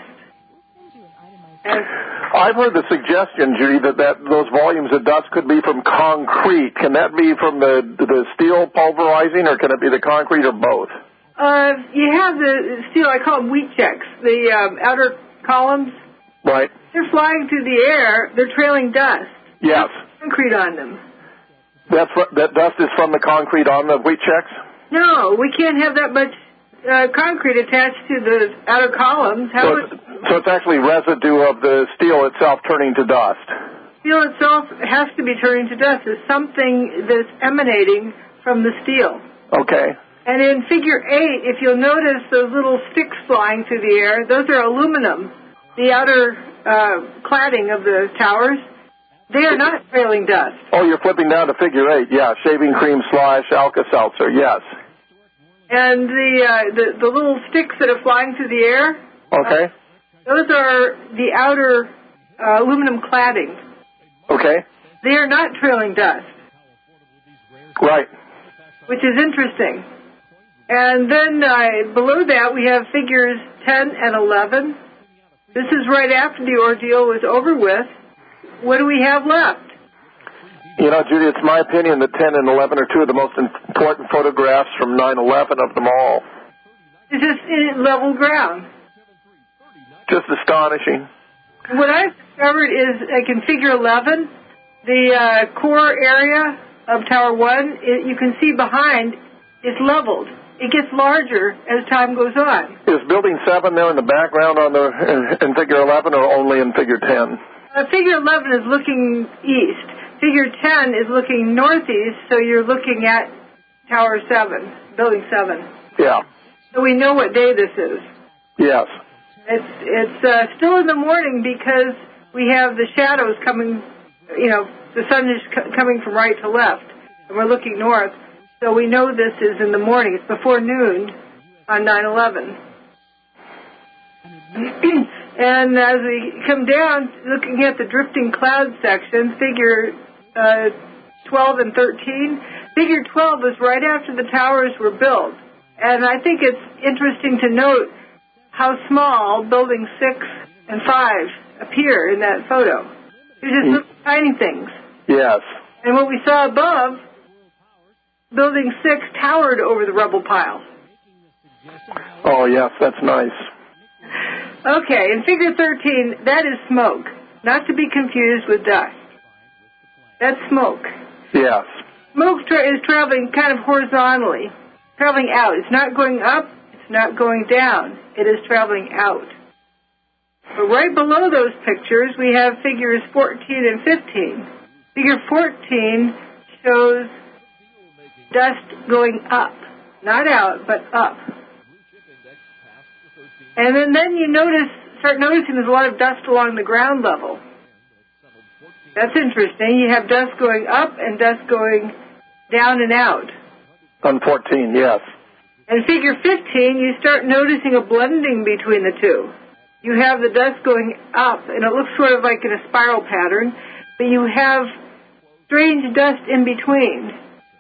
I've heard the suggestion, Judy, that those volumes of dust could be from concrete. Can that be from the steel pulverizing, or can it be the concrete, or both? You have the steel, I call them wheat checks, the outer columns. Right. They're flying through the air. They're trailing dust. Yes. There's concrete on them. That dust is from the concrete on the wheat checks? No, we can't have that much concrete attached to the outer columns. So it's actually residue of the steel itself turning to dust. Steel itself has to be turning to dust. There's something that's emanating from the steel. Okay. And in Figure 8, if you'll notice those little sticks flying through the air, those are aluminum, the outer cladding of the towers. They are not trailing dust. Oh, you're flipping down to figure 8. Yeah, shaving cream / Alka-Seltzer. Yes. And the little sticks that are flying through the air. Okay. Those are the outer aluminum cladding. Okay. They are not trailing dust. Right. Which is interesting. And then below that we have figures 10 and 11. This is right after the ordeal was over with. What do we have left? You know, Judy, it's my opinion that 10 and 11 are two of the most important photographs from 9/11 of them all. It's just in level ground. Just astonishing. What I've discovered is, like in figure 11, the core area of Tower 1, you can see behind, it's leveled. It gets larger as time goes on. Is Building 7 there in the background in figure 11 or only in figure 10? Figure 11 is looking east. Figure 10 is looking northeast, so you're looking at Tower 7, Building 7. Yeah. So we know what day this is. Yes. It's still in the morning because we have the shadows coming, the sun is coming from right to left, and we're looking north. So we know this is in the morning. It's before noon on 9/11. And as we come down, looking at the drifting cloud section, figure 12 and 13, figure 12 was right after the towers were built. And I think it's interesting to note how small buildings 6 and 5 appear in that photo. They're just little tiny things. Yes. And what we saw above, Building 6 towered over the rubble pile. Oh, yes, that's nice. Okay, in figure 13, that is smoke, not to be confused with dust. That's smoke. Yes. Smoke is traveling kind of horizontally, traveling out. It's not going up, it's not going down. It is traveling out. But right below those pictures, we have figures 14 and 15. Figure 14 shows dust going up, not out, but up. And then you start noticing there's a lot of dust along the ground level. That's interesting. You have dust going up and dust going down and out. On 14, yes. In figure 15, you start noticing a blending between the two. You have the dust going up, and it looks sort of like in a spiral pattern, but you have strange dust in between.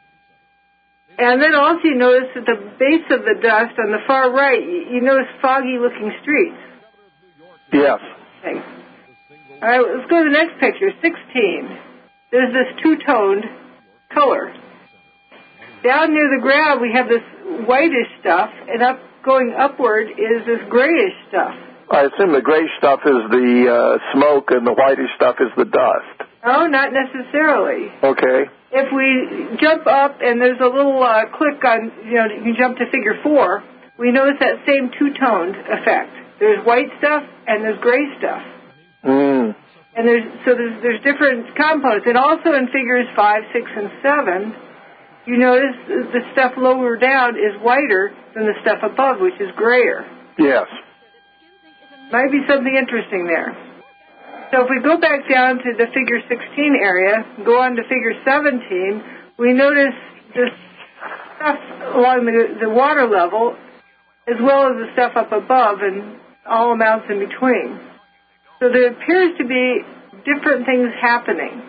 And then also you notice at the base of the dust on the far right, you notice foggy-looking streets. Yes. Okay. All right, let's go to the next picture, 16. There's this two-toned color. Down near the ground, we have this whitish stuff, and going upward is this grayish stuff. I assume the gray stuff is the smoke and the whitish stuff is the dust. No, not necessarily. Okay. If we jump up and there's a little click on, you can jump to figure 4, we notice that same two-toned effect. There's white stuff and there's gray stuff. Mm. And there's different components. And also in figures 5, 6, and 7, you notice the stuff lower down is whiter than the stuff above, which is grayer. Yes. Might be something interesting there. So if we go back down to the figure 16 area, go on to figure 17, we notice this stuff along the water level as well as the stuff up above and all amounts in between. So there appears to be different things happening.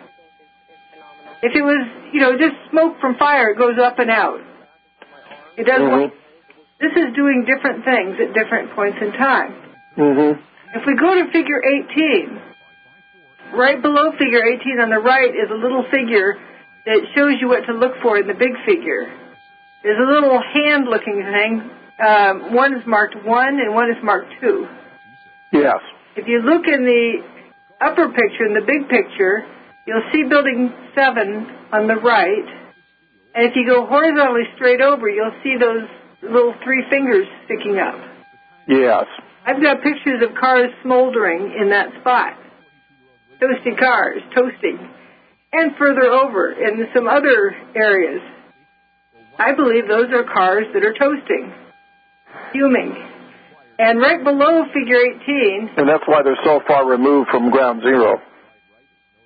If it was, just smoke from fire, it goes up and out. It doesn't. Mm-hmm. This is doing different things at different points in time. Mm-hmm. If we go to figure 18, right below figure 18 on the right is a little figure that shows you what to look for in the big figure. There's a little hand-looking thing. One is marked 1 and one is marked 2. Yes. If you look in the upper picture, in the big picture, you'll see Building 7 on the right. And if you go horizontally straight over, you'll see those little 3 fingers sticking up. Yes. I've got pictures of cars smoldering in that spot. Toasty cars, toasting. And further over in some other areas. I believe those are cars that are toasting, fuming. And right below figure 18... And that's why they're so far removed from ground zero.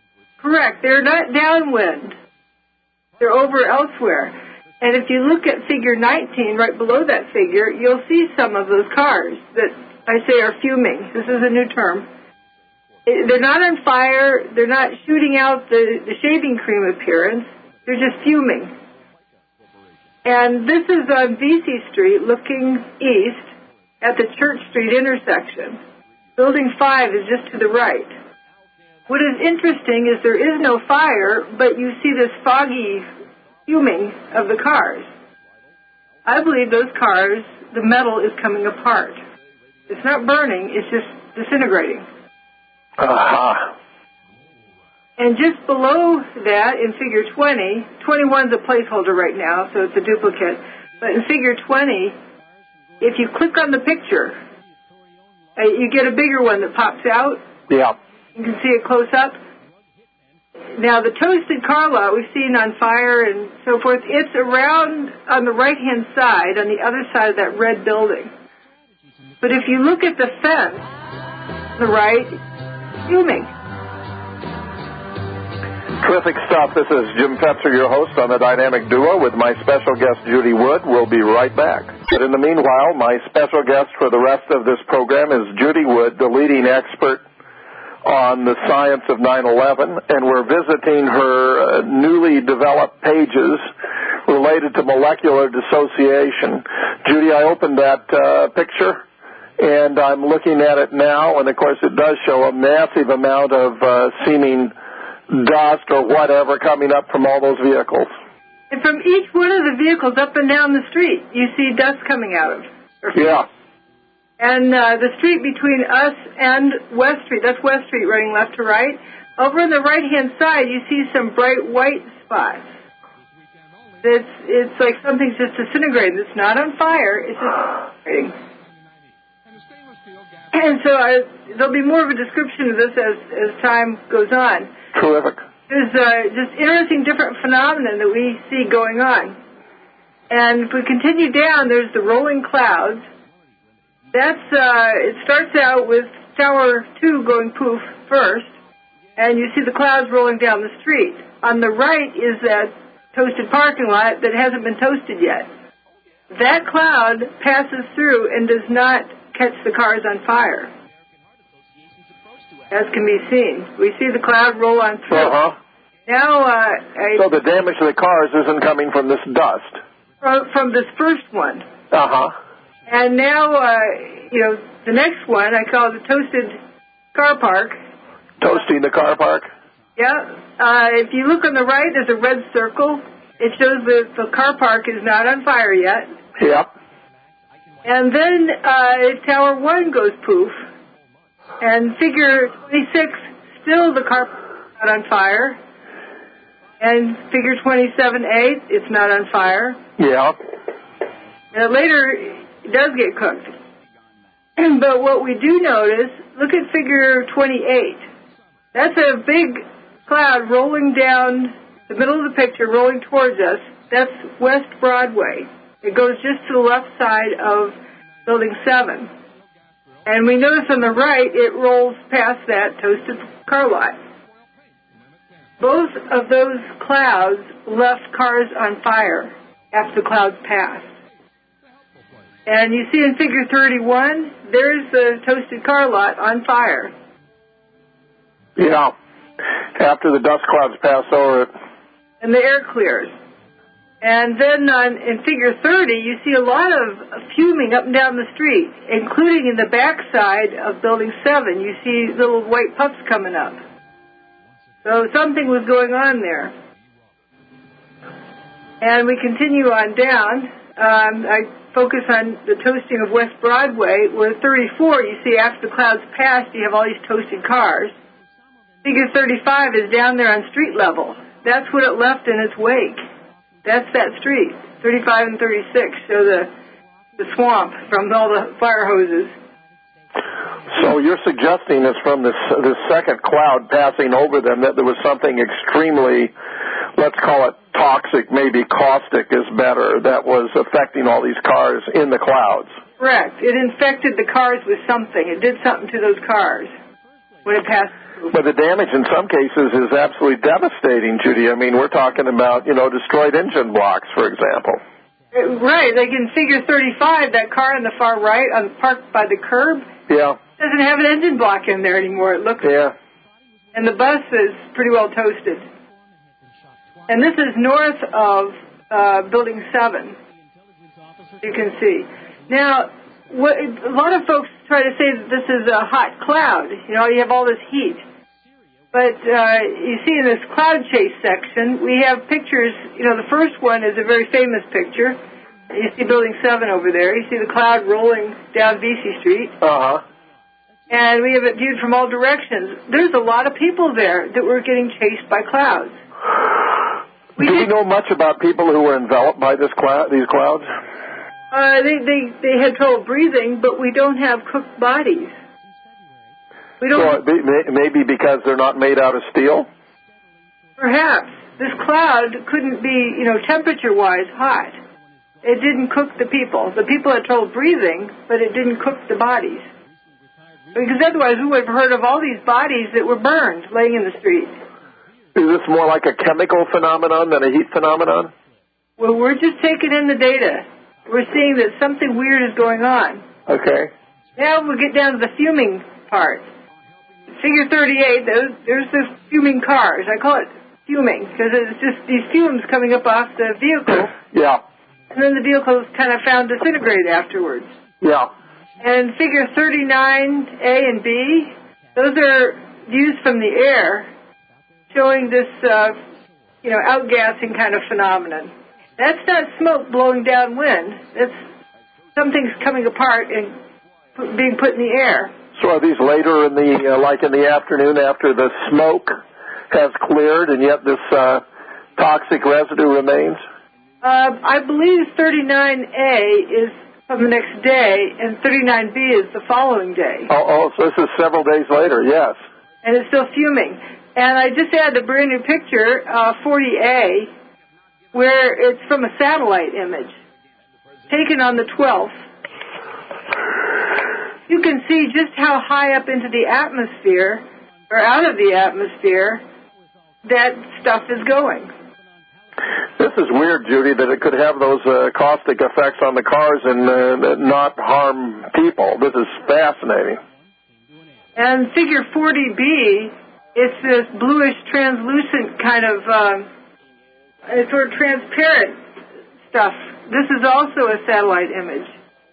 Correct. They're not downwind. They're over elsewhere. And if you look at figure 19, right below that figure, you'll see some of those cars that I say are fuming. This is a new term. They're not on fire. They're not shooting out the shaving cream appearance. They're just fuming. And this is on Vesey Street looking east at the Church Street intersection. Building 5 is just to the right. What is interesting is there is no fire, but you see this foggy fuming of the cars. I believe those cars, the metal is coming apart. It's not burning, it's just disintegrating. Uh-huh. And just below that, in figure 20, 21 is a placeholder right now, so it's a duplicate. But in figure 20, if you click on the picture, you get a bigger one that pops out. Yeah. You can see it close up. Now, the toasted car lot we've seen on fire and so forth, it's around on the right-hand side, on the other side of that red building. But if you look at the fence, on the right, fuming. Terrific stuff. This is Jim Fetzer, your host on the Dynamic Duo with my special guest, Judy Wood. We'll be right back. But in the meanwhile, my special guest for the rest of this program is Judy Wood, the leading expert on the science of 9/11, and we're visiting her newly developed pages related to molecular dissociation. Judy, I opened that picture, and I'm looking at it now, and of course it does show a massive amount of seeming dust or whatever coming up from all those vehicles. And from each one of the vehicles up and down the street, you see dust coming out of. Yeah. And the street between us and West Street, that's West Street running left to right. Over on the right-hand side, you see some bright white spots. It's like something's just disintegrating. It's not on fire. It's just disintegrating. And so there'll be more of a description of this as time goes on. Terrific. There's just interesting different phenomena that we see going on. And if we continue down, there's the rolling clouds. It starts out with Tower 2 going poof first, and you see the clouds rolling down the street. On the right is that toasted parking lot that hasn't been toasted yet. That cloud passes through and does not catch the cars on fire, as can be seen. We see the cloud roll on through. Uh-huh. Now, so the damage to the cars isn't coming from this dust? From this first one. Uh-huh. And now, the next one I call the toasted car park. Toasting the car park? Yeah. If you look on the right, there's a red circle. It shows that the car park is not on fire yet. Yep. And then Tower 1 goes poof. And figure 26, still the car park is not on fire. And figure 27A, it's not on fire. Yeah. Now later, it does get cooked. But what we do notice, look at figure 28. That's a big cloud rolling down the middle of the picture, rolling towards us. That's West Broadway. It goes just to the left side of Building 7. And we notice on the right, it rolls past that toasted car lot. Both of those clouds left cars on fire after the clouds passed. And you see in figure 31, there's the toasted car lot on fire. Yeah, after the dust clouds pass over it. And the air clears. And then in figure 30, you see a lot of fuming up and down the street, including in the backside of Building 7. You see little white puffs coming up. So something was going on there. And we continue on down. I focus on the toasting of West Broadway, where 34, you see after the clouds passed, you have all these toasted cars. Figure 35 is down there on street level. That's what it left in its wake. That's that street. 35 and 36 show the swamp from all the fire hoses. So you're suggesting it's from this second cloud passing over them that there was something extremely, let's call it toxic, maybe caustic is better, that was affecting all these cars in the clouds. Correct. It infected the cars with something. It did something to those cars. when it passes. But the damage in some cases is absolutely devastating, Judy. I mean, we're talking about, destroyed engine blocks, for example. Right. Like in Figure 35, that car on the far right, parked by the curb, doesn't have an engine block in there anymore. It looks. Yeah. And the bus is pretty well toasted. And this is north of Building 7. You can see. Now, a lot of folks try to say that this is a hot cloud. You have all this heat. But you see in this cloud chase section, we have pictures. The first one is a very famous picture. You see Building 7 over there. You see the cloud rolling down Vesey Street. Uh-huh. And we have it viewed from all directions. There's a lot of people there that were getting chased by clouds. Do we know much about people who were enveloped by these clouds? They had trouble breathing, but we don't have cooked bodies. We don't. So maybe because they're not made out of steel? Perhaps. This cloud couldn't be, temperature-wise hot. It didn't cook the people. The people had trouble breathing, but it didn't cook the bodies. Because otherwise we would have heard of all these bodies that were burned laying in the street. Is this more like a chemical phenomenon than a heat phenomenon? Well, we're just taking in the data. We're seeing that something weird is going on. Okay. Now we'll get down to the fuming part. Figure 38, there's the fuming cars. I call it fuming because it's just these fumes coming up off the vehicle. Yeah. And then the vehicle's kind of found disintegrate afterwards. Yeah. And figure 39A and B, those are views from the air showing this, outgassing kind of phenomenon. That's not smoke blowing downwind. That's something's coming apart and being put in the air. So are these later in the afternoon after the smoke has cleared and yet this toxic residue remains? I believe 39A is from the next day and 39B is the following day. Oh, so this is several days later, yes. And it's still fuming. And I just added a brand new picture, 40A, where it's from a satellite image taken on the 12th. You can see just how high up into the atmosphere, or out of the atmosphere, that stuff is going. This is weird, Judy, that it could have those caustic effects on the cars and not harm people. This is fascinating. And figure 40B, it's this bluish translucent kind of, sort of transparent stuff. This is also a satellite image.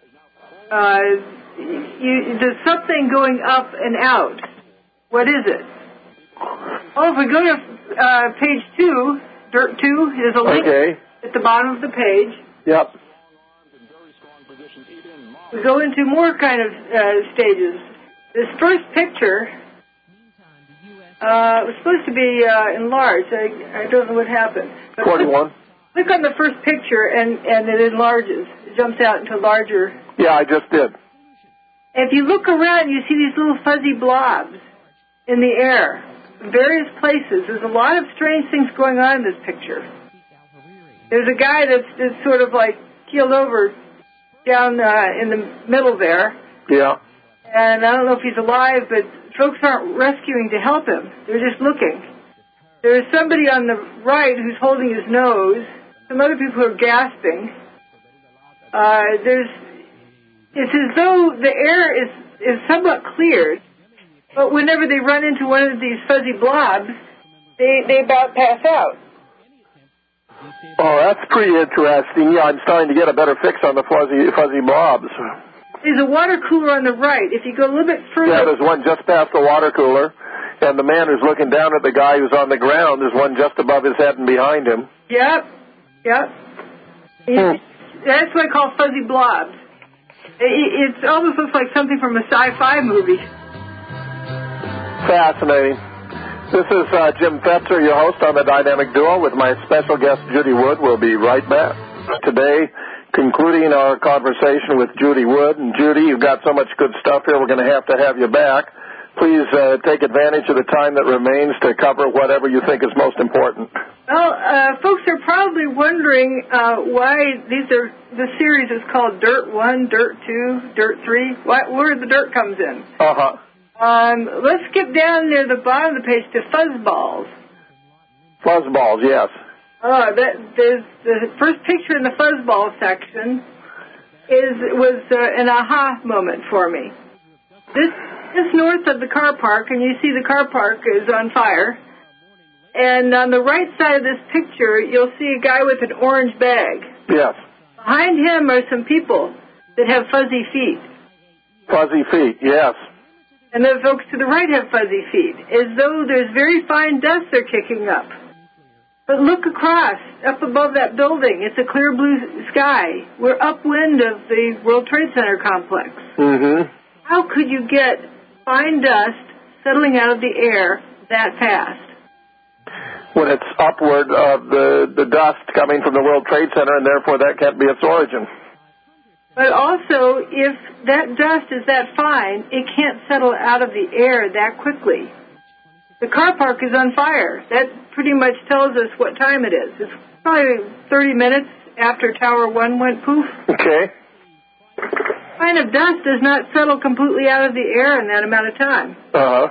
There's something going up and out. What is it? Oh, if we go to page 2, Dirt 2, there's a link at the bottom of the page. Yep. We go into more kind of stages. This first picture was supposed to be enlarged. I don't know what happened. But 41. Click on the first picture and it enlarges. It jumps out into larger. Yeah, I just did. If you look around, you see these little fuzzy blobs in the air, various places. There's a lot of strange things going on in this picture. There's a guy that's sort of like keeled over down in the middle there. Yeah. And I don't know if he's alive, but folks aren't rescuing to help him. They're just looking. There's somebody on the right who's holding his nose. Some other people are gasping. It's as though the air is somewhat cleared, but whenever they run into one of these fuzzy blobs, they about pass out. Oh, that's pretty interesting. Yeah, I'm starting to get a better fix on the fuzzy blobs. There's a water cooler on the right. If you go a little bit further... Yeah, there's one just past the water cooler, and the man who's looking down at the guy who's on the ground, there's one just above his head and behind him. Yep. That's what I call fuzzy blobs. It almost looks like something from a sci-fi movie. Fascinating. This is Jim Fetzer, your host on the Dynamic Duo, with my special guest, Judy Wood. We'll be right back. Today, concluding our conversation with Judy Wood. And Judy, you've got so much good stuff here, we're going to have you back. Please take advantage of the time that remains to cover whatever you think is most important. Well, folks are probably wondering why the series is called Dirt 1, Dirt 2, Dirt 3, where the dirt comes in. Uh-huh. Let's skip down near the bottom of the page to fuzzballs. Fuzzballs, yes. There's the first picture in the fuzzball section was an aha moment for me. This north of the car park, and you see the car park is on fire. And on the right side of this picture, you'll see a guy with an orange bag. Yes. Behind him are some people that have fuzzy feet. Fuzzy feet, yes. And the folks to the right have fuzzy feet, as though there's very fine dust they're kicking up. But look across, up above that building. It's a clear blue sky. We're upwind of the World Trade Center complex. Mm-hmm. How could you get fine dust settling out of the air that fast? When it's upward of the dust coming from the World Trade Center, and therefore that can't be its origin. But also, if that dust is that fine, it can't settle out of the air that quickly. The car park is on fire. That pretty much tells us what time it is. It's probably 30 minutes after Tower 1 went poof. Okay. Fine of dust does not settle completely out of the air in that amount of time. Uh-huh.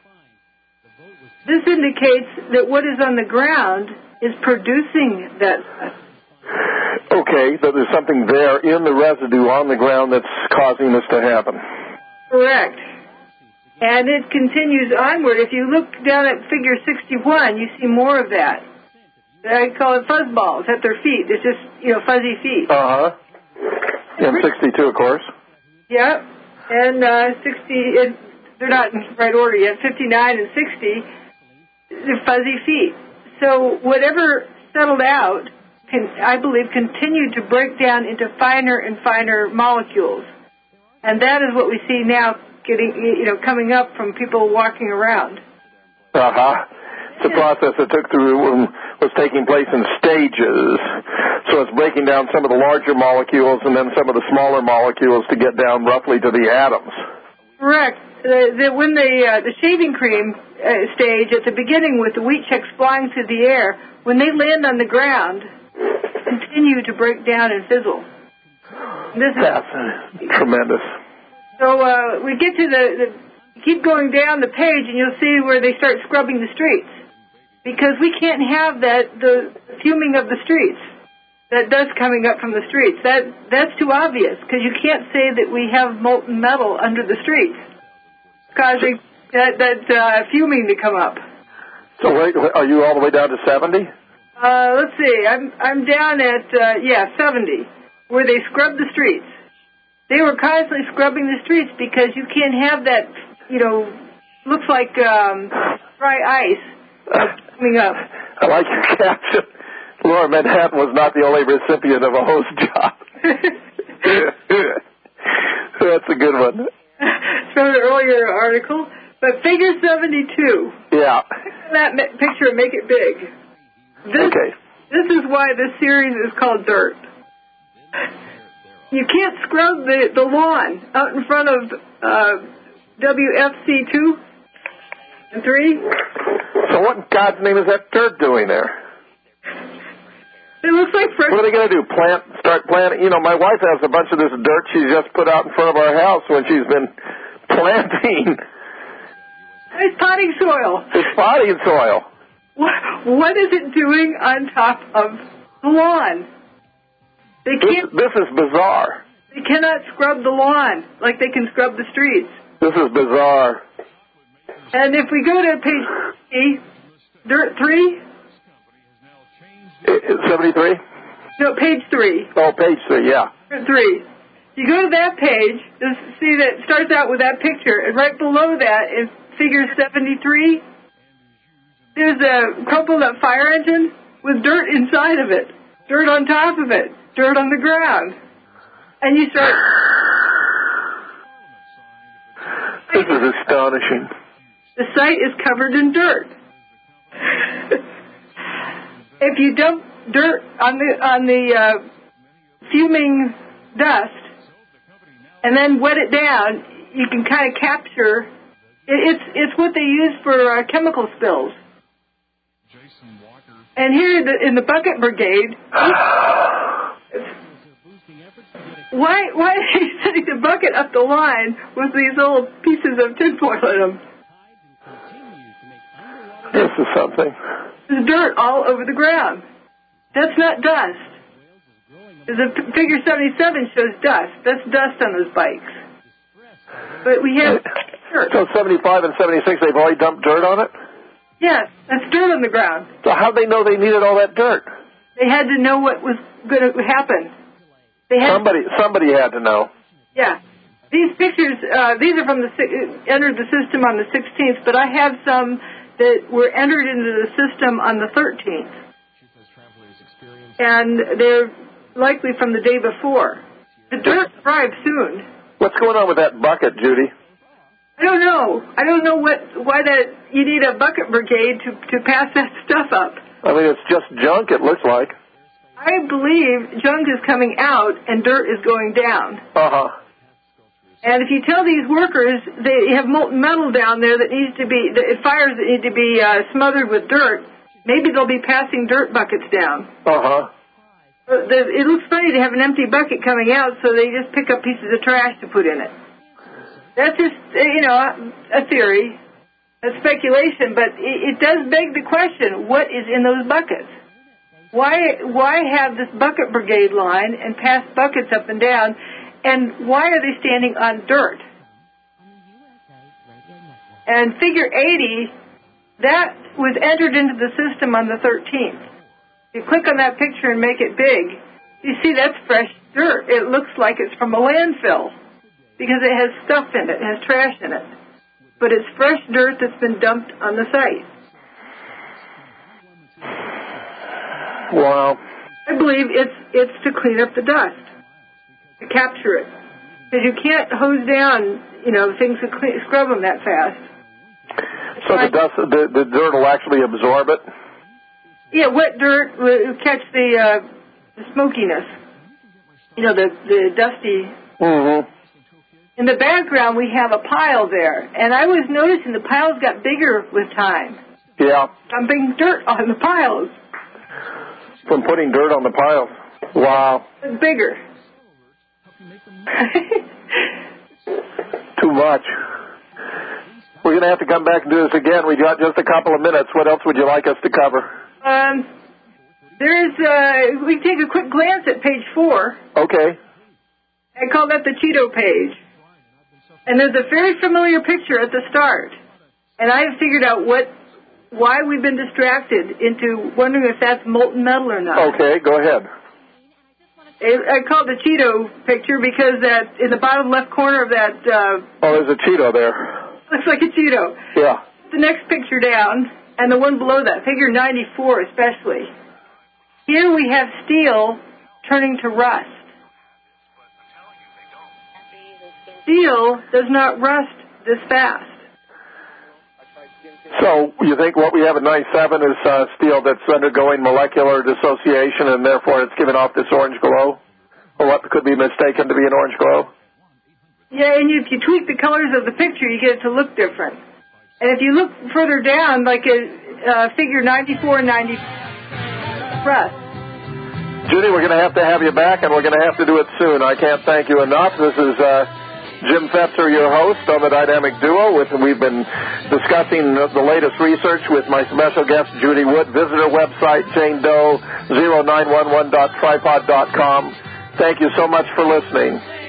This indicates that what is on the ground is producing that dust. Okay, that there's something there in the residue on the ground that's causing this to happen. Correct. And it continues onward. If you look down at figure 61, you see more of that. I call it fuzzballs at their feet. It's just, fuzzy feet. Uh-huh. And 62, of course. Yeah. And 60, they're not in right order yet. 59 and 60, they're fuzzy feet. So whatever settled out can, I believe, continue to break down into finer and finer molecules. And that is what we see now coming up from people walking around. Uh-huh. It's a process that was taking place in stages. So it's breaking down some of the larger molecules and then some of the smaller molecules to get down roughly to the atoms. Correct. When the shaving cream stage at the beginning with the wheat checks flying through the air, when they land on the ground, continue to break down and fizzle. That's tremendous. So we get to keep going down the page, and you'll see where they start scrubbing the streets, because we can't have the fuming of the streets, that dust coming up from the streets. That's too obvious, because you can't say that we have molten metal under the streets, causing that fuming to come up. So wait, are you all the way down to 70? Let's see. I'm down at 70, where they scrub the streets. They were constantly scrubbing the streets because you can't have that, looks like dry ice coming up. I like your caption. Laura Manhattan was not the only recipient of a host job. That's a good one. From an earlier article. But figure 72. Yeah. That picture and make it big. This is why this series is called Dirt. You can't scrub the lawn out in front of WFC 2 and 3. So what in God's name is that dirt doing there? It looks like fresh. What are they going to do? Start planting? My wife has a bunch of this dirt she's just put out in front of our house when she's been planting. It's potting soil. It's potting soil. What is it doing on top of the lawn? They can't. This is bizarre. They cannot scrub the lawn like they can scrub the streets. This is bizarre. And if we go to page Dirt 3? 73? No, page 3. Oh, page 3, yeah. Dirt 3. You go to that page, you'll see that it starts out with that picture, and right below that is figure 73. There's a crumpled up fire engine with dirt inside of it, dirt on top of it, dirt on the ground. And you start... This is astonishing. The site is covered in dirt. If you dump dirt on the fuming dust and then wet it down, you can kind of capture. It's what they use for chemical spills. And here in the bucket brigade, Why are they setting the bucket up the line with these little pieces of tinfoil in them? This is something. There's dirt all over the ground. That's not dust. The figure 77 shows dust. That's dust on those bikes. But we have dirt. So 75 and 76, they've already dumped dirt on it? Yes, that's dirt on the ground. So how'd they know they needed all that dirt? They had to know what was going to happen. Somebody had to know. Yeah. These pictures, these are from entered the system on the 16th, but I have some that were entered into the system on the 13th. And they're likely from the day before. The dirt arrives soon. What's going on with that bucket, Judy? I don't know. I don't know why you need a bucket brigade to pass that stuff up. I mean, it's just junk, it looks like. I believe junk is coming out and dirt is going down. Uh-huh. And if you tell these workers they have molten metal down there that needs to be, fires that need to be smothered with dirt, maybe they'll be passing dirt buckets down. Uh-huh. It looks funny to have an empty bucket coming out, so they just pick up pieces of trash to put in it. That's just, a theory, a speculation, but it does beg the question, what is in those buckets? Why have this bucket brigade line and pass buckets up and down, and why are they standing on dirt? And figure 80, that was entered into the system on the 13th. You click on that picture and make it big, you see that's fresh dirt. It looks like it's from a landfill because it has stuff in it, it has trash in it. But it's fresh dirt that's been dumped on the site. Wow. I believe it's to clean up the dust, to capture it. Because you can't hose down, things to scrub them that fast. So the dirt will actually absorb it? Yeah, wet dirt will catch the smokiness. The dusty. Mm-hmm. In the background, we have a pile there. And I was noticing the piles got bigger with time. Yeah. Dumping dirt on the piles. From putting dirt on the piles. Wow. It's bigger. Too much. We're going to have to come back and do this again. We got just a couple of minutes. What else would you like us to cover? We take a quick glance at page 4. Okay. I call that the Cheeto page. And there's a very familiar picture at the start. And I have figured out why we've been distracted into wondering if that's molten metal or not. Okay, go ahead. I call it the Cheeto picture because that in the bottom left corner of that... there's a Cheeto there. Looks like a Cheeto. Yeah. The next picture down, and the one below that, figure 94 especially. Here we have steel turning to rust. Steel does not rust this fast. So you think what we have at 97 is steel that's undergoing molecular dissociation and therefore it's giving off this orange glow? Or what could be mistaken to be an orange glow? Yeah, and if you tweak the colors of the picture, you get it to look different. And if you look further down, like figure 94 and 90, rust. Judy, we're going to have you back, and we're going to have to do it soon. I can't thank you enough. This is Jim Fetzer, your host on the Dynamic Duo. We've been discussing the latest research with my special guest, Judy Wood. Visit her website, janedoe0911.tripod.com. Thank you so much for listening.